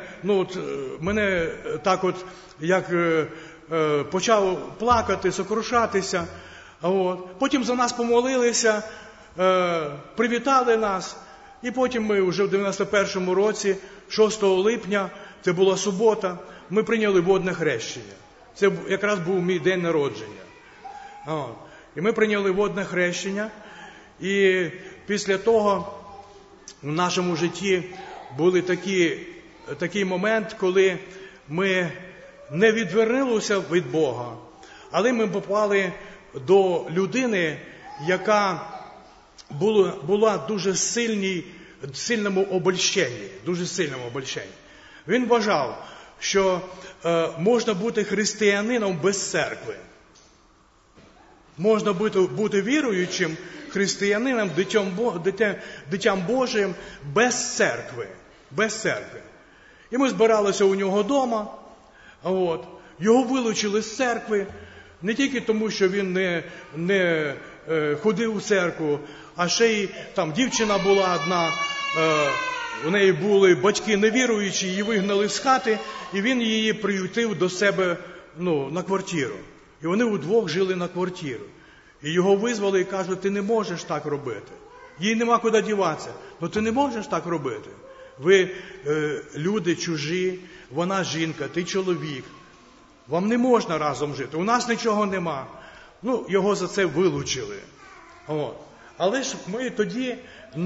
так от, як почав плакати, сокрушатися. Потім за нас помолилися, привітали нас, і потім ми вже в 91-му році, 6 липня, це була субота, ми прийняли водне хрещення. Це якраз був мій день народження. І ми прийняли водне хрещення, і після того в нашому житті був такий момент, коли ми не відвернулися від Бога, але ми попали до людини, яка була дуже сильному обольщенні, дуже сильному обольщенні. Він вважав, що можна бути християнином без церкви. Можна бути віруючим християнином, дитям Божим без церкви. Без церкви. І ми збиралися у нього вдома. Його вилучили з церкви. Не тільки тому, що він не ходив у церкву, а ще й там дівчина була одна, у неї були батьки невіруючі, її вигнали з хати, і він її приютив до себе на квартиру. І вони удвох жили на квартиру. І його визвали і кажуть, ти не можеш так робити. Їй нема куди діватися. Ти не можеш так робити. Ви люди чужі, вона жінка, ти чоловік. Вам не можна разом жити. У нас нічого нема. Його за це вилучили. Але ж ми тоді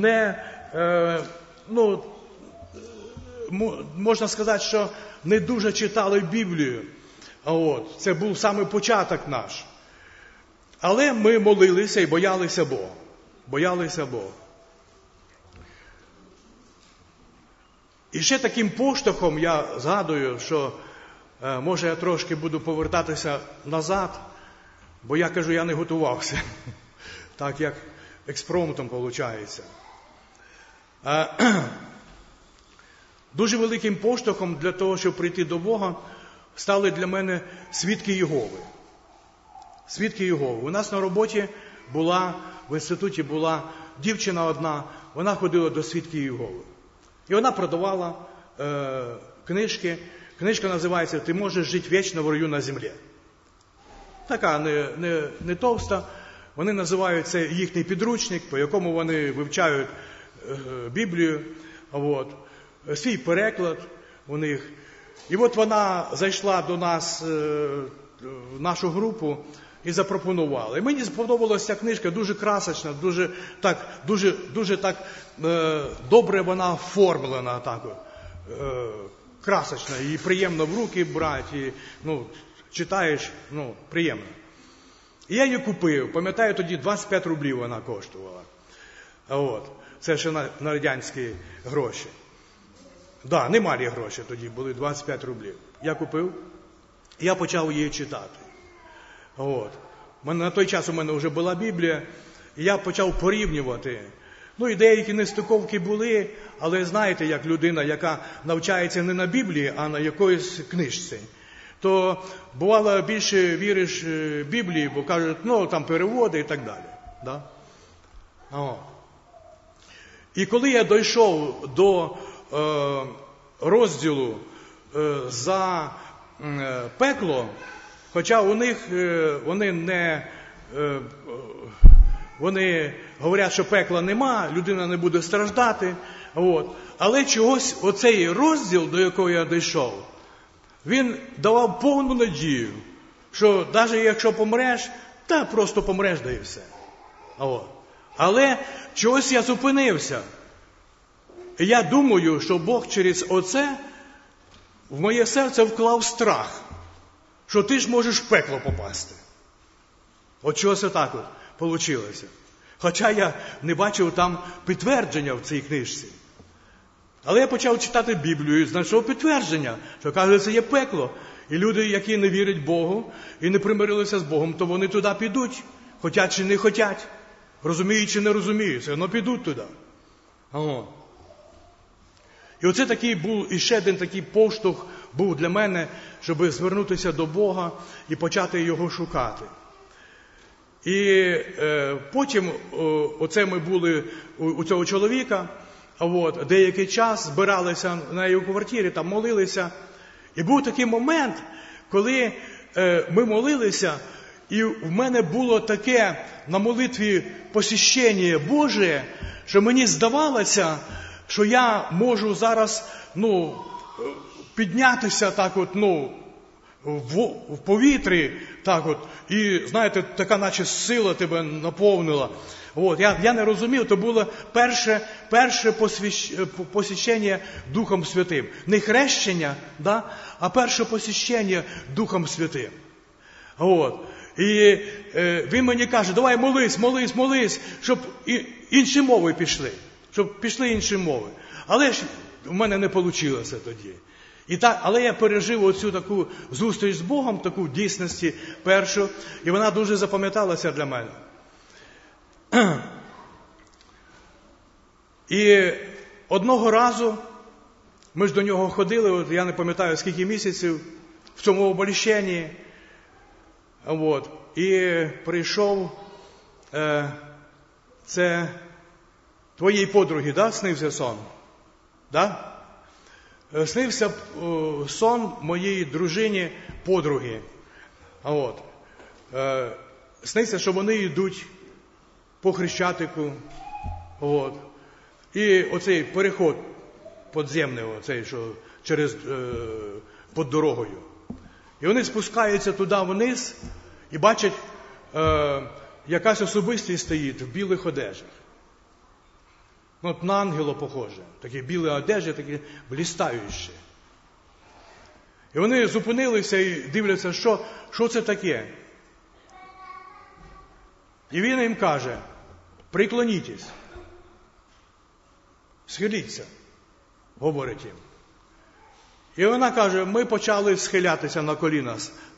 можна сказати, що не дуже читали Біблію. Це був саме початок наш. Але ми молилися і боялися Бога. Боялися Бога. І ще таким поштовхом я згадую, що може я трошки буду повертатися назад, бо я кажу, я не готувався. Так як експромтом виходить. Дуже великим поштовхом для того, щоб прийти до Бога, стали для мене свідки Єгови. Свідки Єгови. У нас на роботі в інституті була дівчина одна, вона ходила до свідків Єгови. І вона продавала книжки. Книжка називається «Ти можеш жити вічно в раю на землі». Така не товста. Вони називають це їхній підручник, по якому вони вивчають Біблію. Свій переклад у них. І вона зайшла до нас в нашу групу і запропонувала. І мені сподобалася книжка, дуже красочна, дуже так добре вона оформлена, красочна, її приємно в руки брати, і, читаєш, приємно. І я її купив, пам'ятаю, тоді 25 рублів вона коштувала. Це ще на радянські гроші. Немалі гроші тоді, були 25 рублів. Я купив, і я почав її читати. На той час у мене вже була Біблія, і я почав порівнювати. І деякі нестиковки були, але знаєте, як людина, яка навчається не на Біблії, а на якоїсь книжці, то бувало більше віриш Біблії, бо кажуть, там переводи і так далі. І коли я дійшов до розділу за пекло, хоча у них вони говорять, що пекла нема, людина не буде страждати, але чогось оцей розділ, до якого я дійшов, він давав повну надію, що навіть якщо помреш, просто помреш, да і все. Але чогось я зупинився. І я думаю, що Бог через оце в моє серце вклав страх, що ти ж можеш в пекло попасти. Чогось отак вийшло. Хоча я не бачив там підтвердження в цій книжці. Але я почав читати Біблію і знайшов підтвердження, що, каже, це є пекло. І люди, які не вірять Богу і не примирилися з Богом, то вони туди підуть, хотять чи не хотять, розуміють чи не розуміють, все одно підуть туди. І оце такий був, і ще один такий поштовх був для мене, щоб звернутися до Бога і почати Його шукати. І потім оце ми були у цього чоловіка, деякий час збиралися на його квартирі, там молилися. І був такий момент, коли ми молилися, і в мене було таке на молитві посвящення Боже, що мені здавалося, що я можу зараз, піднятися так в повітрі, так і, знаєте, така наче сила тебе наповнила. Я не розумів, то було перше посвящення Духом Святим. Не хрещення, а перше посвящення Духом Святим. І він мені каже, давай молись, щоб інші мови пішли. Щоб пішли інші мови. Але ж в мене не вийшло тоді. Але я пережив оцю таку зустріч з Богом, таку в дійсності першу, і вона дуже запам'яталася для мене. І одного разу ми ж до нього ходили, я не пам'ятаю скільки місяців, в цьому обольщенні. І прийшов, це твоїй подруги, снився сон? Снився сон моїй дружині подруги. Сниться, що вони йдуть по Хрещатику. І оцей переход підземний, оцей, що через під дорогою. І вони спускаються туди вниз і бачать, якась особистість стоїть в білих одежах. На ангела похоже. Такі білі одежі, такі блистаючі. І вони зупинилися і дивляться, що це таке. І він їм каже, приклонітесь. Схиліться, говорить їм. І вона каже, ми почали схилятися на коліна,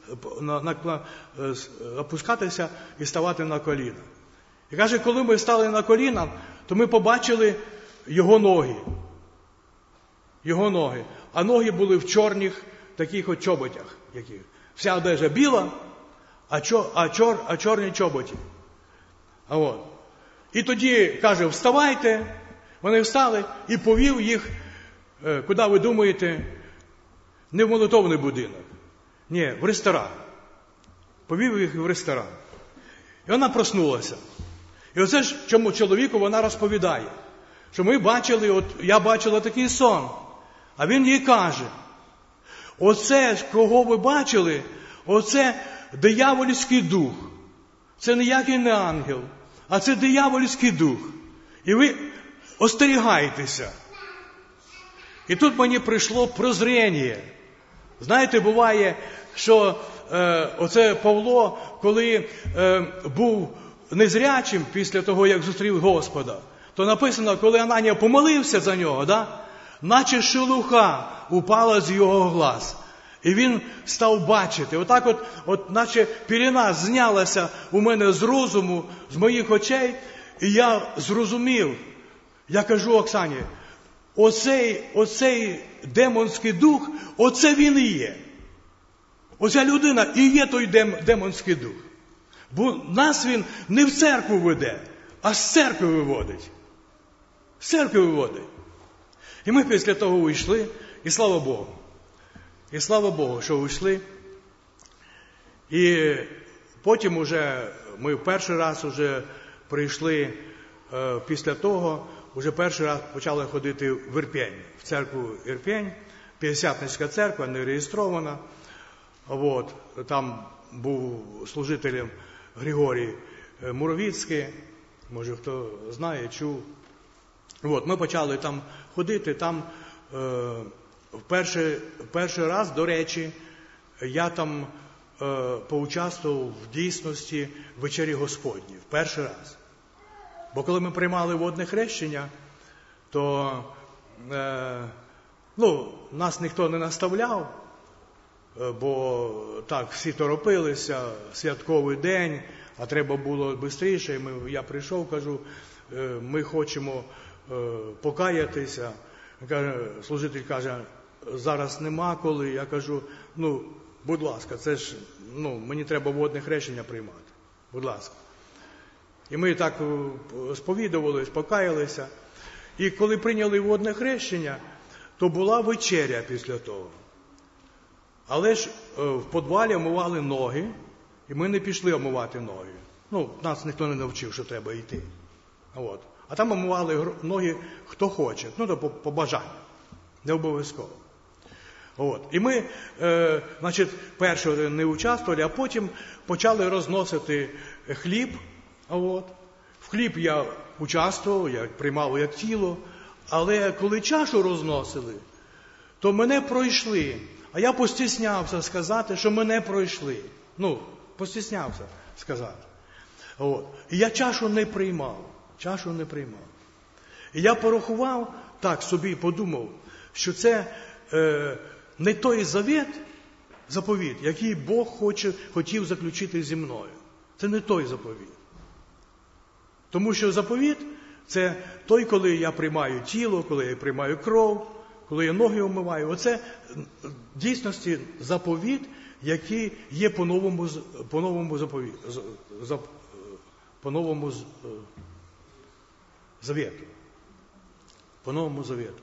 опускатися і ставати на коліна. І каже, коли ми стали на коліна, то ми побачили його ноги. Його ноги. А ноги були в чорних таких чоботях. Вся одежа біла, а чорні чоботі. І тоді, каже, вставайте. Вони встали і повів їх, куди ви думаєте, не в молитовний будинок. Ні, в ресторан. Повів їх в ресторан. І вона проснулася. І оце ж чому чоловіку вона розповідає, що ми бачили, я бачила такий сон. А він їй каже, оце, кого ви бачили, оце диявольський дух. Це ніякий не ангел, а це диявольський дух. І ви остерігайтеся. І тут мені прийшло прозріння. Знаєте, буває, що оце Павло, коли був незрячим після того, як зустрів Господа, то написано, коли Ананія помолився за нього, наче шелуха упала з його глаз. І він став бачити. Отак наче пелена знялася у мене з розуму, з моїх очей, і я зрозумів. Я кажу Оксані, оцей демонський дух, оце він і є. Оця людина і є той демонський дух. Бо нас він не в церкву веде, а з церкви виводить. З церкви виводить. І ми після того уйшли, і слава Богу. І слава Богу, що уйшли. І потім уже ми перший раз уже прийшли після того, уже перший раз почали ходити в Ірпінь, в церкву Ірпінь, П'ятдесятницька церква, не реєстрована. Там був служителем Григорій Муровіцький, може хто знає, чув. Ми почали там ходити, там перший раз, до речі, я там поучаствував в дійсності вечері Господні, в перший раз. Бо коли ми приймали водне хрещення, то нас ніхто не наставляв, бо так всі торопилися, святковий день, а треба було швидше. Я прийшов, кажу, ми хочемо покаятися. Служитель каже, зараз нема коли. Я кажу, будь ласка, це ж, мені треба водне хрещення приймати. Будь ласка. І ми так сповідувались, покаялися. І коли прийняли водне хрещення, то була вечеря після того. Але ж в підвалі омивали ноги, і ми не пішли омивати ноги. Нас ніхто не навчив, що треба йти. От. А там омивали ноги хто хоче, по бажанню, не обов'язково. От. І ми, перший не участвували, а потім почали розносити хліб. От. В хліб я участвував, я приймав як тіло, але коли чашу розносили, то мене пройшли. А я постіснявся сказати, що мене пройшли. Постіснявся сказати. От. І я чашу не приймав. І я порахував, так собі подумав, що це не той заповіт, який Бог хотів заключити зі мною. Це не той заповіт. Тому що заповіт – це той, коли я приймаю тіло, коли я приймаю кров, коли я ноги омиваю. Оце в дійсності заповіт, який є по новому завіту. По новому завіту.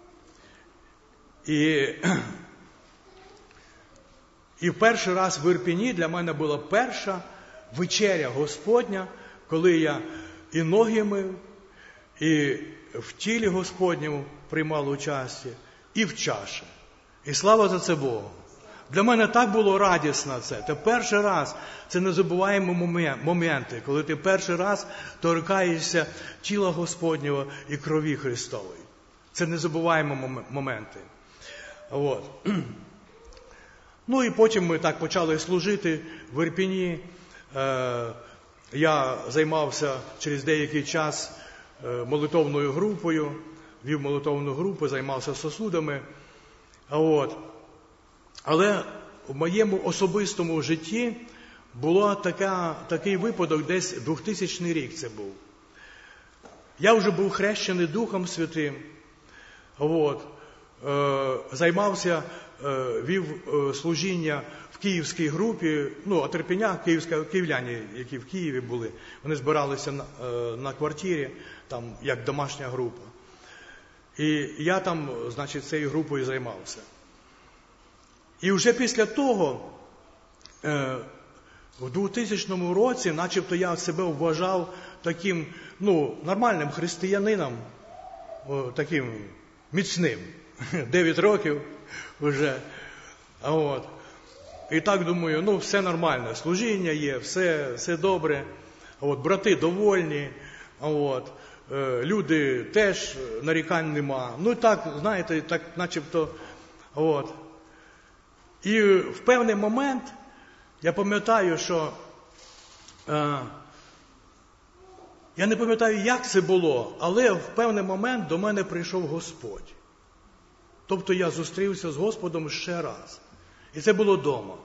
І в перший раз в Ірпені для мене була перша вечеря Господня, коли я і ноги мив, і в тілі Господньому приймав участь, і в чаші. І слава за це Богу. Для мене так було радісно це. Це перший раз, це незабуваємо моменти, коли ти перший раз торкаєшся тіла Господнього і крові Христової. Це незабуваємо моменти. От. І потім ми так почали служити в Ірпені. Я займався через деякий час молитовною групою, вів молитовну групу, займався сосудами. От. Але в моєму особистому житті був такий випадок, десь 2000 рік це був. Я вже був хрещений Духом Святим. От. Займався, вів служіння в київській групі, от Ірпеня, київляні, які в Києві були, вони збиралися на квартирі, там, як домашня група. І я там, цією групою займався. І вже після того, в 2000 році, начебто я себе вважав таким, нормальним християнином, таким міцним. 9 років вже. От. І так думаю, все нормально, служіння є, все добре. От, брати довольні, от, люди теж нарікань нема. Так, знаєте, так начебто. От. І в певний момент я пам'ятаю, що я не пам'ятаю, як це було, але в певний момент до мене прийшов Господь. Тобто я зустрівся з Господом ще раз. І це було вдома.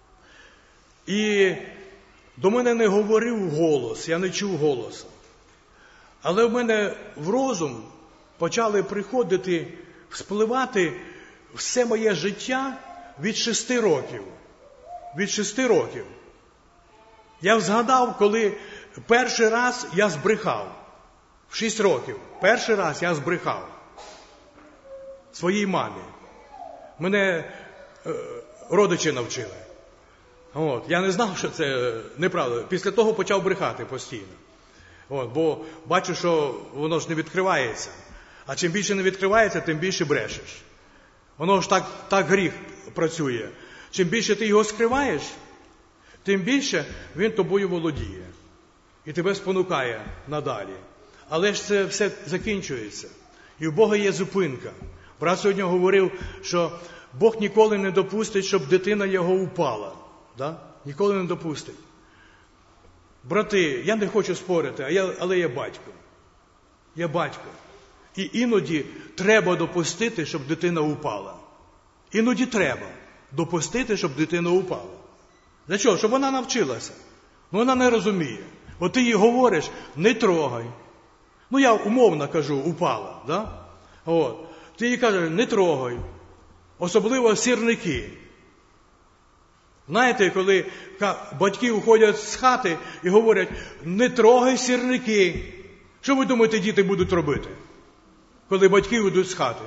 І до мене не говорив голос, я не чув голосу. Але в мене в розум почали приходити, вспливати все моє життя від 6 років. Від 6 років. Я згадав, коли перший раз я збрехав. В 6 років. Перший раз я збрехав. Своїй мамі. Мене родичі навчили. От. Я не знав, що це неправда. Після того почав брехати постійно. От. Бо бачу, що воно ж не відкривається. А чим більше не відкривається, тим більше брешеш. Воно ж так гріх працює. Чим більше ти його скриваєш, тим більше він тобою володіє. І тебе спонукає надалі. Але ж це все закінчується. І в Бога є зупинка. Брат сьогодні говорив, що Бог ніколи не допустить, щоб дитина його упала. Да? Ніколи не допустить. Брати, я не хочу спорити, але я батько. Я батько. І іноді треба допустити, щоб дитина упала. Іноді треба допустити, щоб дитина упала. Для чого? Щоб вона навчилася. Вона не розуміє. От ти їй говориш, не трогай. Я умовно кажу, упала. Да? От. Ти їй кажеш, не трогай. Особливо сірники. Знаєте, коли батьки уходять з хати і говорять, не трогай сірники. Що ви думаєте, діти будуть робити, коли батьки йдуть з хати?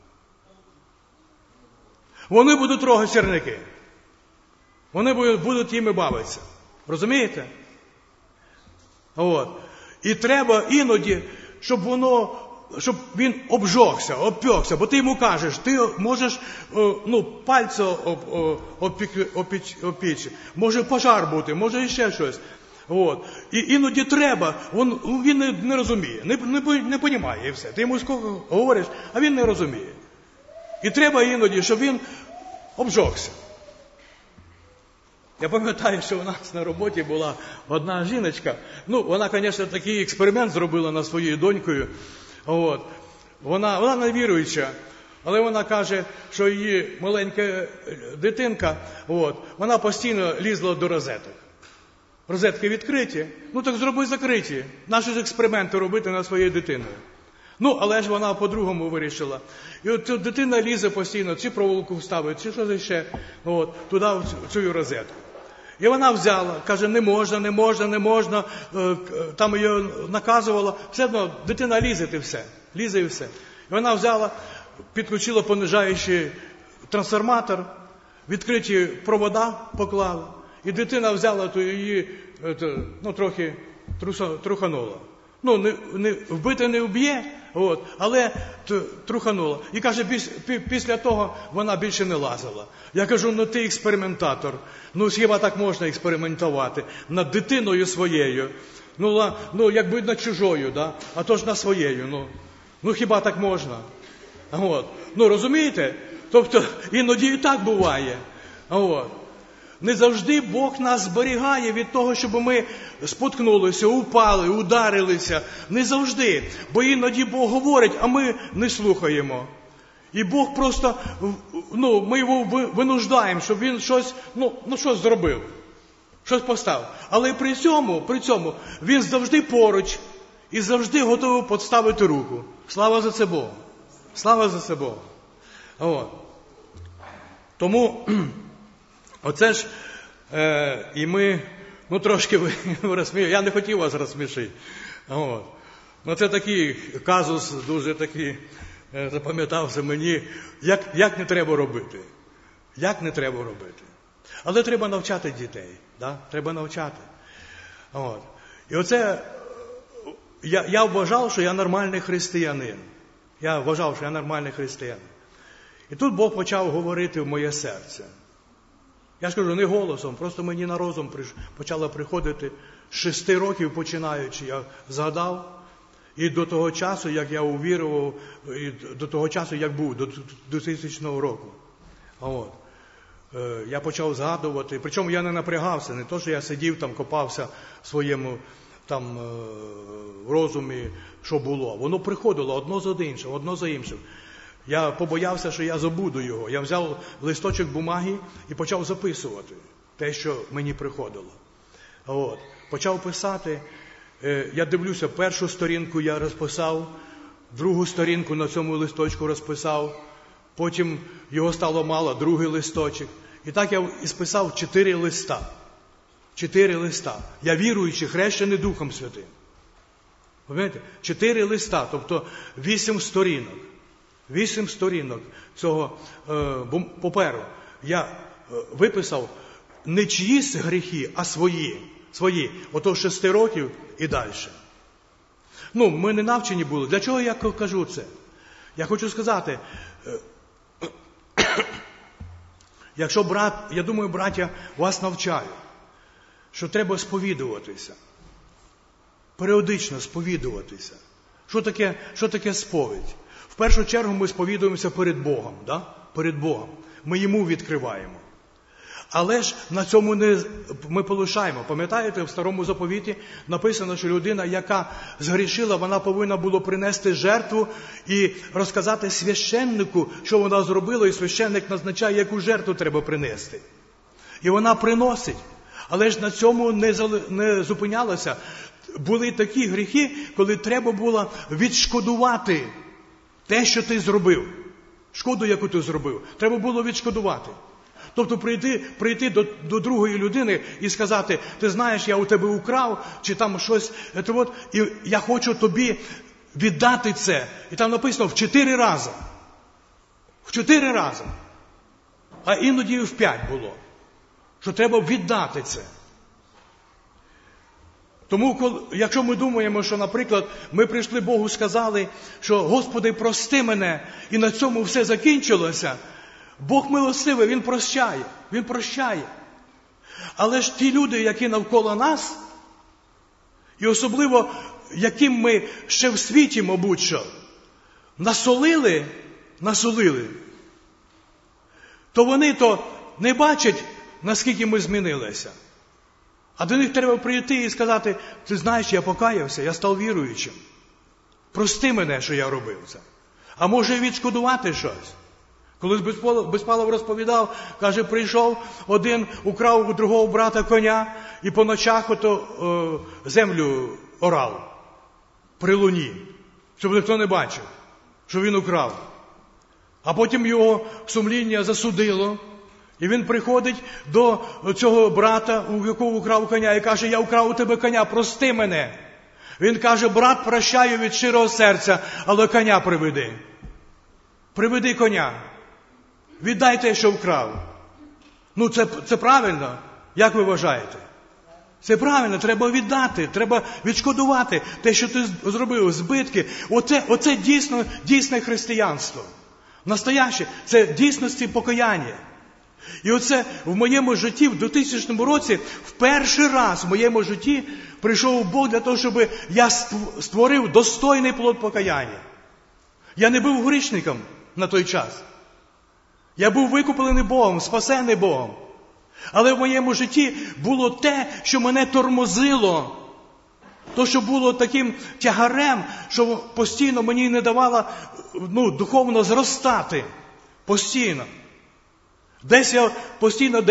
Вони будуть трогати сірники. Вони будуть їми бавитися. Розумієте? От. І треба іноді, щоб він обжогся, обпекся, бо ти йому кажеш, ти можеш пальця опічити, може пожар бути, може ще щось. От. І іноді треба, він не розуміє, не розуміє і все. Ти йому говориш, а він не розуміє. І треба іноді, щоб він обжогся. Я пам'ятаю, що у нас на роботі була одна жіночка, вона, звісно, такий експеримент зробила над своєю донькою. От. Вона не віруюча, але вона каже, що її маленька дитинка, вона постійно лізла до розеток. Розетки відкриті, так зроби закриті. Наші ж експерименти робити над своєю дитиною. Але ж вона по-другому вирішила. І от дитина лізе постійно, чи проволоку вставить, чи щось ще, туди, в цю розетку. І вона взяла, каже, не можна, там її наказувала, все одно дитина лізе і все. І вона взяла, підключила понижаючий трансформатор, відкриті провода поклала, і дитина взяла, то її трохи труханула. Вбити не вб'є, але труханула. І каже, після того вона більше не лазила. Я кажу, ти експериментатор. Хіба так можна експериментувати? Над дитиною своєю. Якби над чужою, да? А то ж над своєю. Хіба так можна? Розумієте? Тобто, іноді і так буває. Не завжди Бог нас зберігає від того, щоб ми споткнулися, упали, ударилися. Не завжди. Бо іноді Бог говорить, а ми не слухаємо. І Бог просто, ми його винуждаємо, щоб він щось зробив. Щось поставив. Але при цьому він завжди поруч і завжди готовий підставити руку. Слава за це Богу. Слава за це Богу. Тому... Оце ж, і ми, трошки розсміяли. Я не хотів вас розсмішити. Це такий казус, дуже такий, запам'ятався мені, як не треба робити. Як не треба робити. Але треба навчати дітей. Да? Треба навчати. І оце, я вважав, що я нормальний християнин. І тут Бог почав говорити в моє серце. Я ж кажу, не голосом, просто мені на розум почало приходити з 6 років починаючи, я згадав, і до того часу, як я увірував, і до того часу, як був, до 2000 року. Я почав згадувати, причому я не напрягався, не то, що я сидів там, копався в своєму там розумі, що було. Воно приходило одно за іншим. Я побоявся, що я забуду його. Я взяв листочок бумаги і почав записувати те, що мені приходило. Почав писати. Я дивлюся, першу сторінку я розписав, другу сторінку на цьому листочку розписав, потім його стало мало, другий листочок. І так я списав 4 листа. 4 листа. Я віруючий, хрещений Духом Святим. Пам'ятаєте? 4 листа, тобто 8 сторінок. 8 сторінок цього паперу я виписав не чиїсь гріхи, а свої. Ото 6 років і далі. Ми не навчені були. Для чого я кажу це? Я хочу сказати, якщо я думаю, браття вас навчають, що треба сповідуватися. Періодично сповідуватися. Що таке сповідь? В першу чергу ми сповідуємося перед Богом. Да? Перед Богом. Ми йому відкриваємо. Але ж на цьому ми полишаємо. Пам'ятаєте, в Старому Заповіті написано, що людина, яка згрішила, вона повинна була принести жертву і розказати священнику, що вона зробила, і священник назначає, яку жертву треба принести. І вона приносить. Але ж на цьому не зупинялося. Були такі гріхи, коли треба було відшкодувати те, що ти зробив. Шкоду, яку ти зробив, треба було відшкодувати. Тобто прийти до другої людини і сказати, ти знаєш, я у тебе украв, чи там щось, і я хочу тобі віддати це. І там написано в 4 рази. В 4 рази. А іноді і в 5 було. Що треба віддати це. Тому, якщо ми думаємо, що, наприклад, ми прийшли Богу, сказали, що Господи, прости мене, і на цьому все закінчилося, Бог милостивий, Він прощає, Він прощає. Але ж ті люди, які навколо нас, і особливо, яким ми ще в світі, мабуть, що, насолили, то вони то не бачать, наскільки ми змінилися. А до них треба прийти і сказати, ти знаєш, я покаявся, я став віруючим. Прости мене, що я робив це. А може відшкодувати щось. Колись Безпалов розповідав, каже, прийшов один, украв у другого брата коня і по ночах землю орав при луні, щоб ніхто не бачив, що він украв. А потім його сумління засудило, і він приходить до цього брата, у якого украв коня, і каже, я украв у тебе коня, прости мене. Він каже, брат, прощаю від щирого серця, але коня приведи. Приведи коня. Віддай те, що вкрав. Ну, це правильно. Як ви вважаєте? Це правильно, треба віддати, треба відшкодувати те, що ти зробив, збитки. Оце дійсне християнство. Настояще, це дійсності покаяння. І оце в моєму житті, в 2000 році, в перший раз в моєму житті прийшов Бог для того, щоб я створив достойний плод покаяння. Я не був грішником на той час. Я був викуплений Богом, спасений Богом. Але в моєму житті було те, що мене тормозило. То, що було таким тягарем, що постійно мені не давало духовно зростати. Постійно. Десь я постійно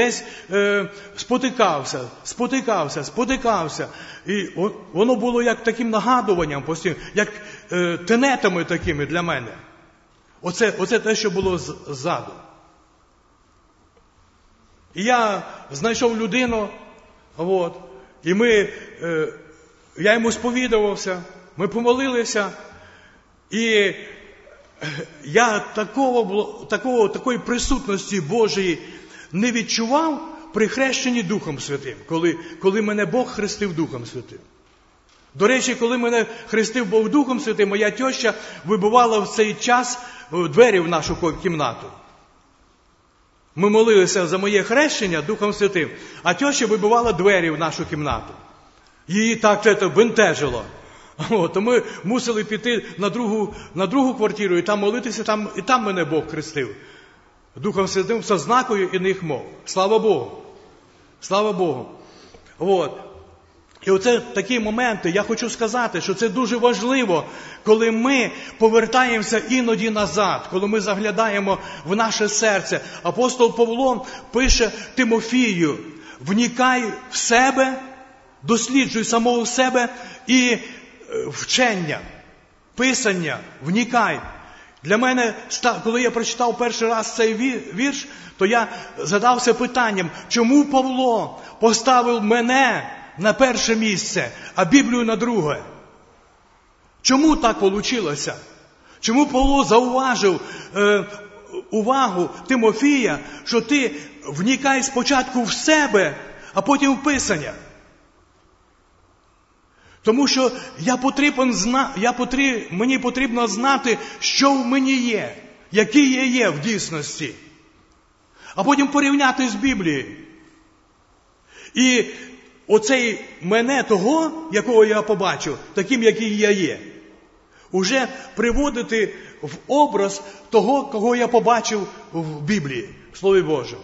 спотикався. І воно було як таким нагадуванням постійно, як тенетами такими для мене. Оце те, що було ззаду. І я знайшов людину, і я йому сповідувався, ми помолилися, і я такої присутності Божої не відчував при хрещенні Духом Святим, коли мене Бог хрестив Духом Святим. До речі, коли мене хрестив Бог Духом Святим, моя тьоща вибивала в цей час двері в нашу кімнату. Ми молилися за моє хрещення Духом Святим, а тьоща вибивала двері в нашу кімнату. Її так це бентежило. То ми мусили піти на другу квартиру і там молитися, і там мене Бог хрестив. Духом Святим, з ознакою іних мов. Слава Богу! Слава Богу! І оце такі моменти, я хочу сказати, що це дуже важливо, коли ми повертаємося іноді назад, коли ми заглядаємо в наше серце. Апостол Павло пише Тимофію, вникай в себе, досліджуй самого себе і вчення, писання, вникай. Для мене, коли я прочитав перший раз цей вірш, то я задався питанням, чому Павло поставив мене на перше місце, а Біблію на друге? Чому так вийшло? Чому Павло зауважив увагу Тимофія, що ти вникай спочатку в себе, а потім в Писання? Тому що мені потрібно знати, що в мені є, який я є в дійсності. А потім порівняти з Біблією. І оцей мене того, якого я побачив, таким, який я є, уже приводити в образ того, кого я побачив в Біблії, в Слові Божому.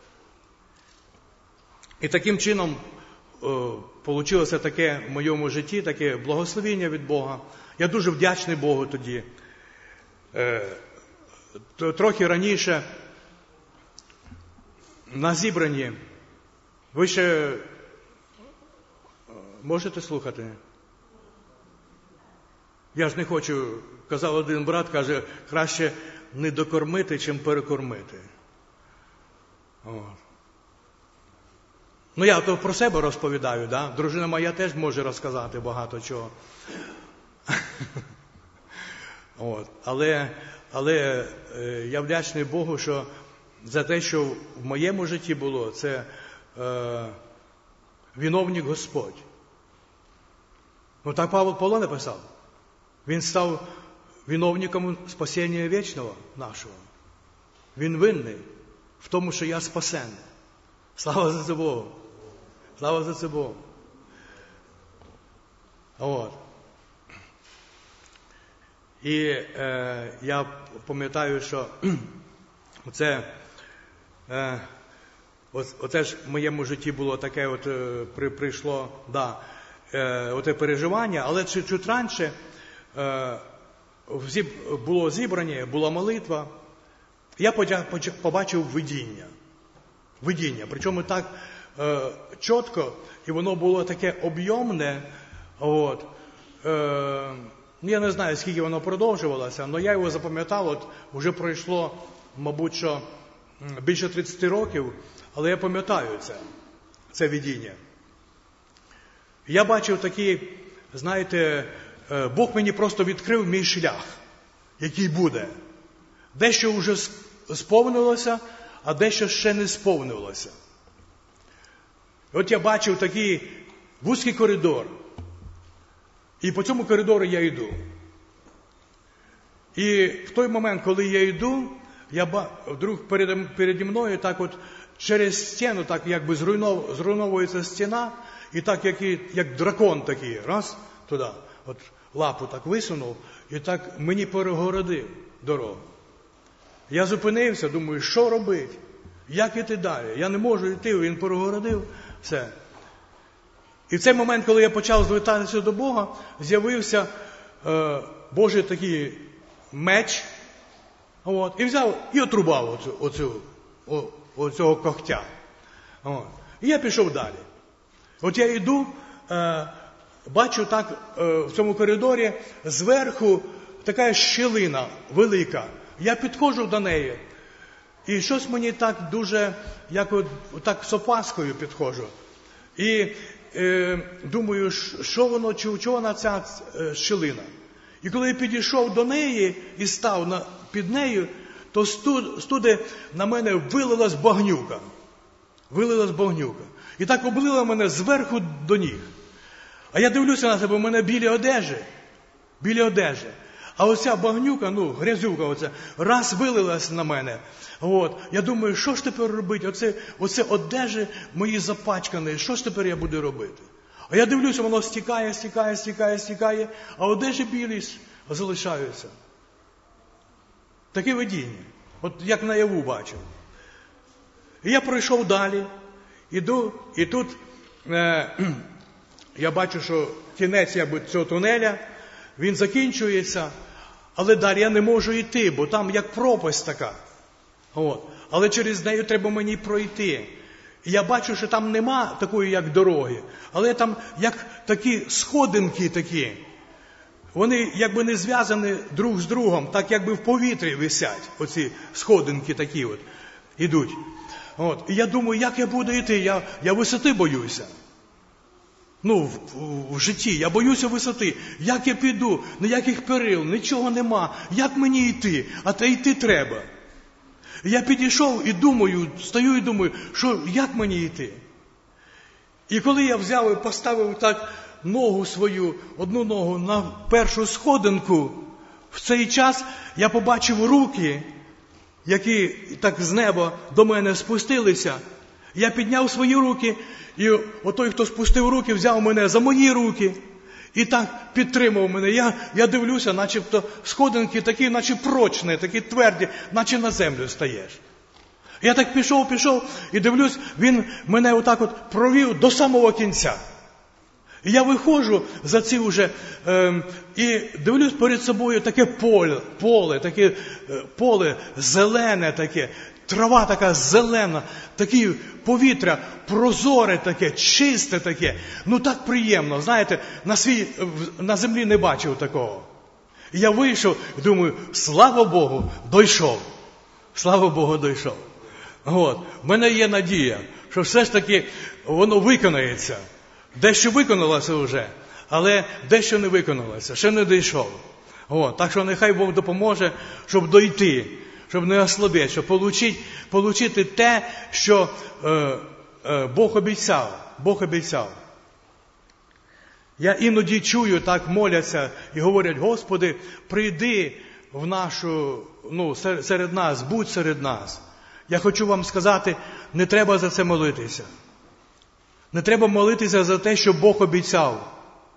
І таким чином вийшло таке в моєму житті, таке благословення від Бога. Я дуже вдячний Богу тоді. Трохи раніше на зібранні, ви ще можете слухати? Я ж не хочу, казав один брат, каже, краще не докормити, чим перекормити. Ну, я то про себе розповідаю, да? Дружина моя теж може розказати багато чого. Але я вдячний Богу, що за те, що в моєму житті було, це виновник Господь. Ну, так Павло написав. Він став виновником спасіння вічного нашого. Він винний в тому, що я спасений. Слава за це Богу. Слава за це Богу. І я пам'ятаю, що оце ж в моєму житті було таке прийшло, оте переживання, але чуть раніше було зібрання, була молитва. Я побачив видіння. Причому так чітко, і воно було таке об'ємне. Я не знаю, скільки воно продовжувалося, але я його запам'ятав, вже пройшло, мабуть, що більше 30 років, але я пам'ятаю це видіння. Я бачив такі, знаєте, Бог мені просто відкрив мій шлях, який буде. Дещо вже сповнилося, а дещо ще не сповнилося. От я бачив такий вузький коридор. І по цьому коридору я йду. І в той момент, коли я йду, вдруг переді мною так от через стіну, так якби зруйновується стіна, і так як дракон такий, раз, туди, от лапу так висунув, і так мені перегородив дорогу. Я зупинився, думаю, що робити? Як іти далі? Я не можу йти, він перегородив все. І в цей момент, коли я почав звертатися до Бога, з'явився Божий такий меч, і взяв і отрубав оцього когтя. І я пішов далі. От я йду, бачу так в цьому коридорі зверху така щілина велика. Я підходжу до неї. І щось мені так дуже, як так з опаскою підходжу. І думаю, що воно, чого вона ця щілина. І коли я підійшов до неї і став під нею, то студи на мене вилилась багнюка. І так облила мене зверху до ніг. А я дивлюся на себе, у мене білі одежі. А оця багнюка, грязюка оця, раз вилилась на мене. Я думаю, що ж тепер робити? Оце одежі мої запачкані, що ж тепер я буду робити? А я дивлюся, воно стікає, а одежі білі залишаються. Таке видіння. От як наяву бачив. І я пройшов далі, іду, і тут я бачу, що кінець цього тунеля, він закінчується, але далі я не можу йти, бо там як пропасть така. Але через неї треба мені пройти. І я бачу, що там нема такої, як дороги, але там як такі сходинки такі. Вони якби не зв'язані друг з другом, так якби в повітрі висять, оці сходинки такі от, ідуть. І я думаю, як я буду йти? Я висоти боюся. В житті я боюся висоти. Як я піду? Ніяких перил, нічого нема. Як мені йти? А та йти треба. Я підійшов і думаю, стою і думаю, що як мені йти? І коли я взяв і поставив так ногу свою, одну ногу на першу сходинку, в цей час я побачив руки, які так з неба до мене спустилися. Я підняв свої руки, і отой, хто спустив руки, взяв мене за мої руки і так підтримав мене. Я дивлюся, начебто сходинки такі, наче прочні, такі тверді, наче на землю стаєш. Я так пішов і дивлюсь, він мене отак от провів до самого кінця. І я виходжу за ці вже, і дивлюсь перед собою таке поле зелене таке, трава така зелена, таке повітря прозоре таке, чисте таке. Так приємно, знаєте, на землі не бачив такого. І я вийшов і думаю, слава Богу, дійшов. Слава Богу, дійшов. В мене є надія, що все ж таки воно виконається. Дещо виконалося вже, але дещо не виконалося, ще не дійшов. Так що нехай Бог допоможе, щоб дойти, щоб не ослабіти, щоб получити те, що Бог обіцяв. Я іноді чую, так моляться і говорять: Господи, прийди в нашу, серед нас, будь серед нас. Я хочу вам сказати, не треба за це молитися. Не треба молитися за те, що Бог обіцяв.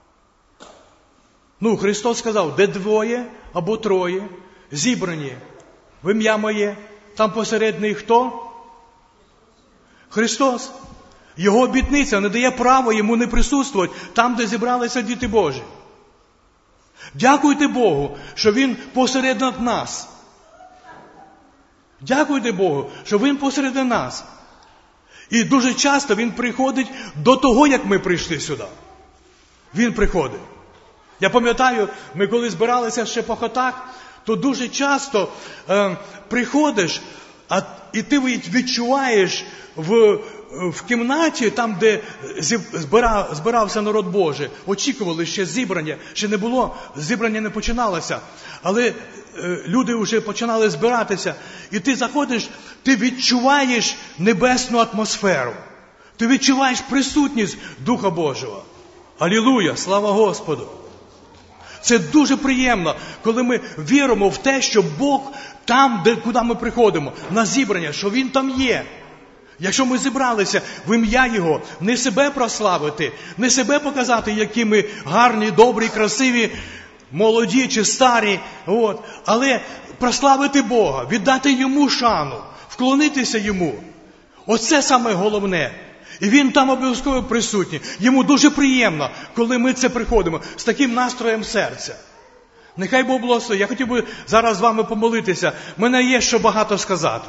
Христос сказав: де двоє або троє зібрані в ім'я моє, там посередний хто? Христос. Його обітниця не дає права йому не присутствувати там, де зібралися діти Божі. Дякуйте Богу, що Він посеред нас. Дякуйте Богу, що Він посеред нас. І дуже часто Він приходить до того, як ми прийшли сюди. Він приходить. Я пам'ятаю, ми коли збиралися ще по хатах, то дуже часто приходиш, і ти відчуваєш в кімнаті, там, де збирався народ Божий, очікували ще зібрання, ще не було, зібрання не починалося, але люди вже починали збиратися, і ти заходиш, ти відчуваєш небесну атмосферу, ти відчуваєш присутність Духа Божого. Алілуя, слава Господу! Це дуже приємно, коли ми віримо в те, що Бог там, куди ми приходимо, на зібрання, що Він там є. Якщо ми зібралися в ім'я Його, не себе прославити, не себе показати, які ми гарні, добрі, красиві, молоді чи старі, але прославити Бога, віддати Йому шану, вклонитися Йому. Оце саме головне. І Він там обов'язково присутній. Йому дуже приємно, коли ми це приходимо з таким настроєм серця. Нехай Бог благословить. Я хотів би зараз з вами помолитися. Мене є що багато сказати.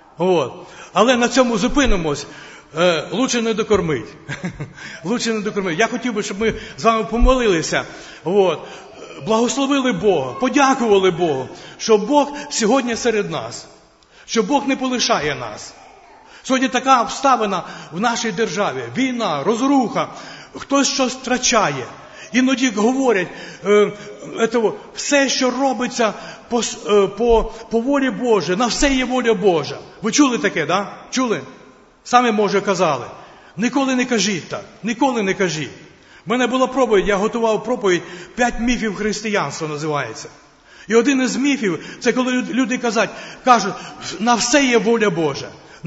Але на цьому зупинимось. Лучше не докормить. Лучше не докормить. Я хотів би, щоб ми з вами помолилися. Благословили Бога, подякували Богу, що Бог сьогодні серед нас. Що Бог не полишає нас. Сьогодні така обставина в нашій державі. Війна, розруха, хтось щось втрачає. Іноді говорять, все, що робиться по волі Божій, на все є воля Божа. Ви чули таке, да? Чули? Самі, може, казали. Ніколи не кажіть так, ніколи не кажіть. В мене була проповідь, я готував проповідь, 5 міфів християнства називається. І один із міфів, це коли люди кажуть, на все є воля Божа.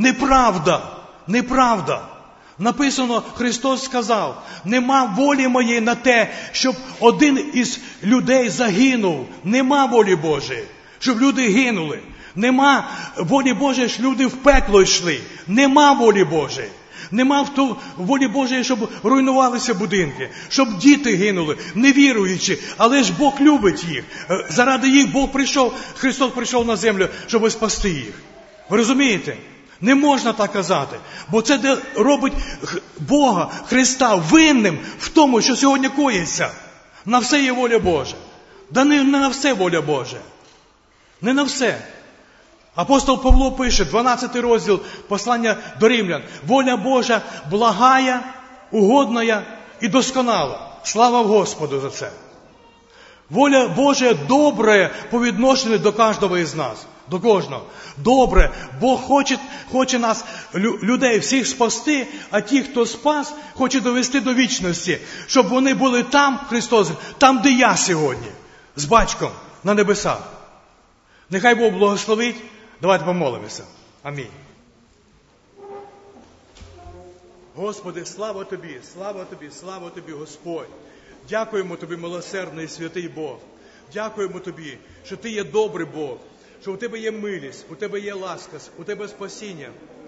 Неправда. Написано, Христос сказав, нема волі моєї на те, щоб один із людей загинув. Нема волі Божої, щоб люди гинули. Нема волі Божої, щоб люди в пекло йшли. Нема волі Божої. Нема волі Божої, щоб руйнувалися будинки, щоб діти гинули, невіруючи. Але ж Бог любить їх. Заради їх Христос прийшов на землю, щоб спасти їх. Ви розумієте? Не можна так казати, бо це робить Бога, Христа, винним в тому, що сьогодні коїться. На все є воля Божа. Да не на все воля Божа. Не на все. Апостол Павло пише, 12 розділ послання до Римлян. Воля Божа благая, угодная і досконала. Слава Господу за це. Воля Божа добра по відношенню до кожного із нас. До кожного. Добре. Бог хоче нас, людей, всіх спасти, а ті, хто спас, хоче довести до вічності. Щоб вони були там, Христос, там, де я сьогодні. З батьком на небесах. Нехай Бог благословить. Давайте помолимося. Амінь. Господи, слава Тобі, слава Тобі, слава Тобі, Господь. Дякуємо Тобі, милосердний святий Бог. Дякуємо Тобі, що Ти є добрий Бог, що у Тебе є милість, у Тебе є ласка, у Тебе спасіння.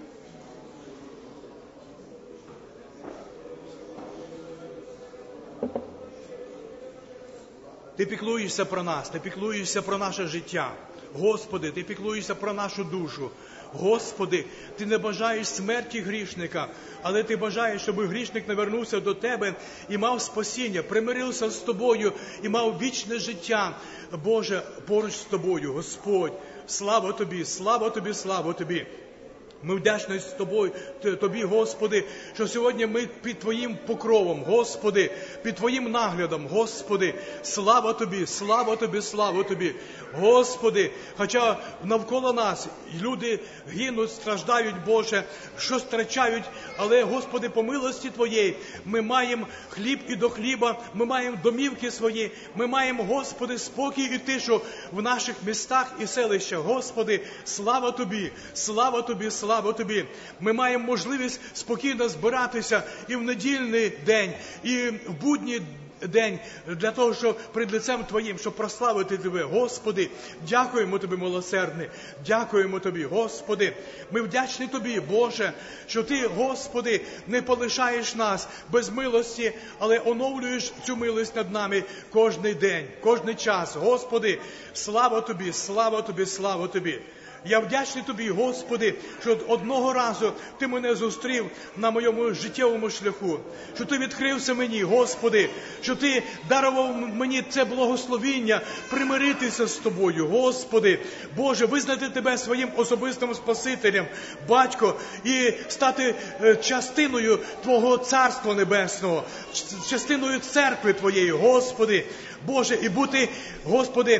Ти піклуєшся про нас, Ти піклуєшся про наше життя. Господи, Ти піклуєшся про нашу душу. Господи, Ти не бажаєш смерті грішника, але Ти бажаєш, щоб грішник навернувся до Тебе і мав спасіння, примирився з Тобою і мав вічне життя. Боже, поруч з Тобою, Господь, слава Тобі, слава Тобі, слава Тобі. Ми вдячні Тобі, Господи, що сьогодні ми під Твоїм покровом, Господи, під Твоїм наглядом, Господи. Слава Тобі, слава Тобі, слава Тобі. Господи, хоча навколо нас люди гинуть, страждають, Боже, що втрачають, але, Господи, по милості Твоєї ми маємо хліб і до хліба, ми маємо домівки свої, ми маємо, Господи, спокій і тишу в наших містах і селищах. Господи, слава Тобі, слава Тобі, слава Тобі. Ми маємо можливість спокійно збиратися і в недільний день, і в будній день, для того, щоб перед лицем Твоїм, щоб прославити Тебе. Господи, дякуємо Тобі, милосердний, дякуємо Тобі, Господи. Ми вдячні Тобі, Боже, що Ти, Господи, не полишаєш нас без милості, але оновлюєш цю милость над нами кожний день, кожний час. Господи, слава Тобі, слава Тобі, слава Тобі. Я вдячний Тобі, Господи, що одного разу Ти мене зустрів на моєму життєвому шляху, що Ти відкрився мені, Господи, що Ти дарував мені це благословіння примиритися з Тобою, Господи, Боже, визнати Тебе своїм особистим Спасителем, Батько, і стати частиною Твого Царства Небесного, частиною церкви Твоєї, Господи, Боже, і бути, Господи,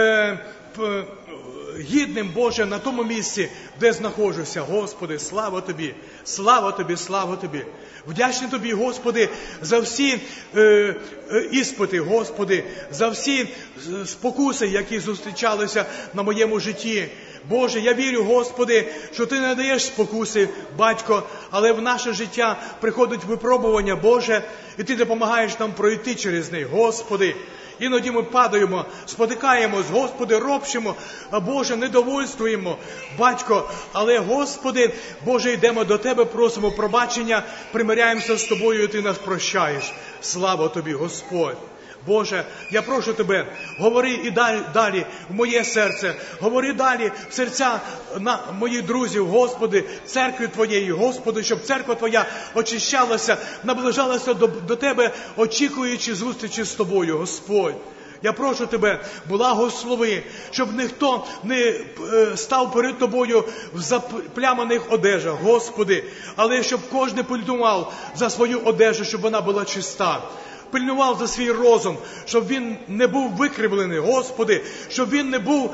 гідним, Боже, на тому місці, де знаходжуся. Господи, слава Тобі, слава Тобі, слава Тобі. Вдячний Тобі, Господи, за всі іспити, Господи, за всі спокуси, які зустрічалися на моєму житті. Боже, я вірю, Господи, що Ти не даєш спокуси, Батько, але в наше життя приходить випробування, Боже, і Ти допомагаєш нам пройти через них, Господи. Іноді ми падаємо, спотикаємось, Господи, ропщимо, а Боже, недовольствуємо, Батько, але, Господи, Боже, йдемо до Тебе, просимо пробачення, примиряємося з Тобою, і Ти нас прощаєш. Слава Тобі, Господь. Боже, я прошу Тебе, говори і далі в моє серце, говори далі в серця моїх друзів, Господи, церкви Твоєї, Господи, щоб церква Твоя очищалася, наближалася до Тебе, очікуючи зустрічі з Тобою, Господь. Я прошу Тебе, благослови, щоб ніхто не став перед Тобою в запляманих одежах, Господи, але щоб кожен пильнував за свою одежу, щоб вона була чиста. Пильнував за свій розум, щоб він не був викривлений, Господи, щоб він не був,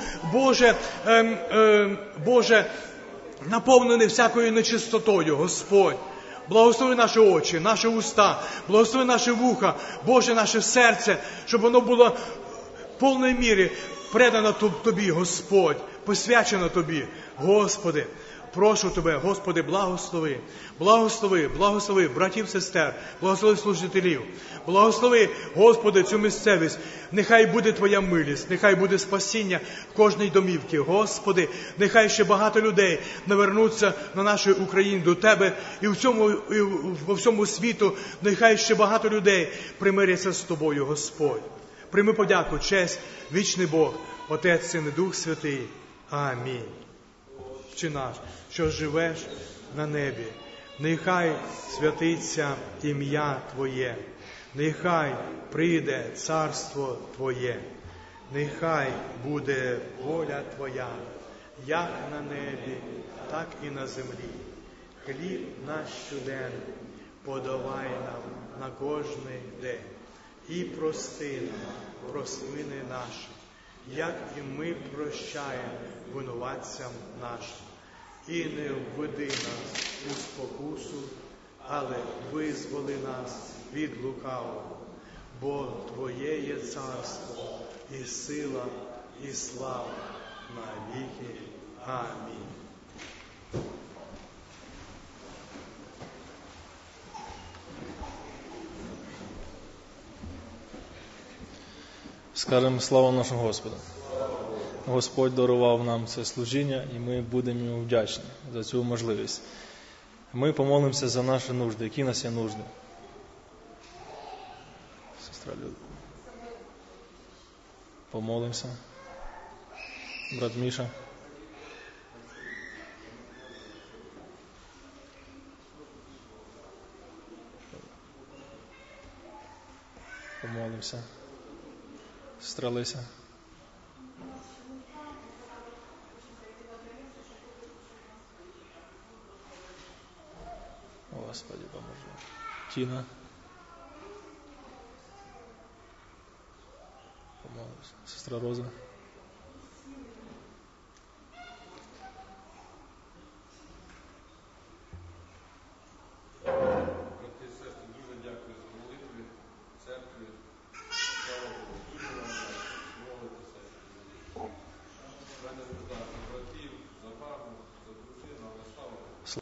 Боже, наповнений всякою нечистотою, Господь. Благослови наші очі, наші уста, благослови наші вуха, Боже, наше серце, щоб воно було в повній мірі предано Тобі, Господь, посвячено Тобі, Господи. Прошу Тебе, Господи, благослови, благослови, благослови братів, сестер, благослови служителів, благослови, Господи, цю місцевість. Нехай буде Твоя милість, нехай буде спасіння в кожній домівці, Господи, нехай ще багато людей навернуться на нашу Україну до Тебе і во всьому світу, нехай ще багато людей примиряться з Тобою, Господь. Прийми подяку, честь, вічний Бог, Отець, Син і Дух Святий. Амінь. Отче наш, що живеш на небі, нехай святиться ім'я Твоє, нехай прийде царство Твоє, нехай буде воля Твоя, як на небі, так і на землі. Хліб наш щоденний подавай нам на кожний день, і прости нам провини наші, як і ми прощаємо винуватцям нашим. І не введи нас у спокусу, але визволи нас від лукавого, бо Твоє є царство, і сила, і слава на віки. Амінь. Скажемо слава нашому Господу. Господь дарував нам це служіння, і ми будемо йому вдячні за цю можливість. Ми помолимося за наші нужди, які в нас є нужди. Сестра Люда. Помолимося. Брат Міша. Помолимося. Сестра Леся. Господи, поможи. Тіна. Помолимся. Сестра Роза.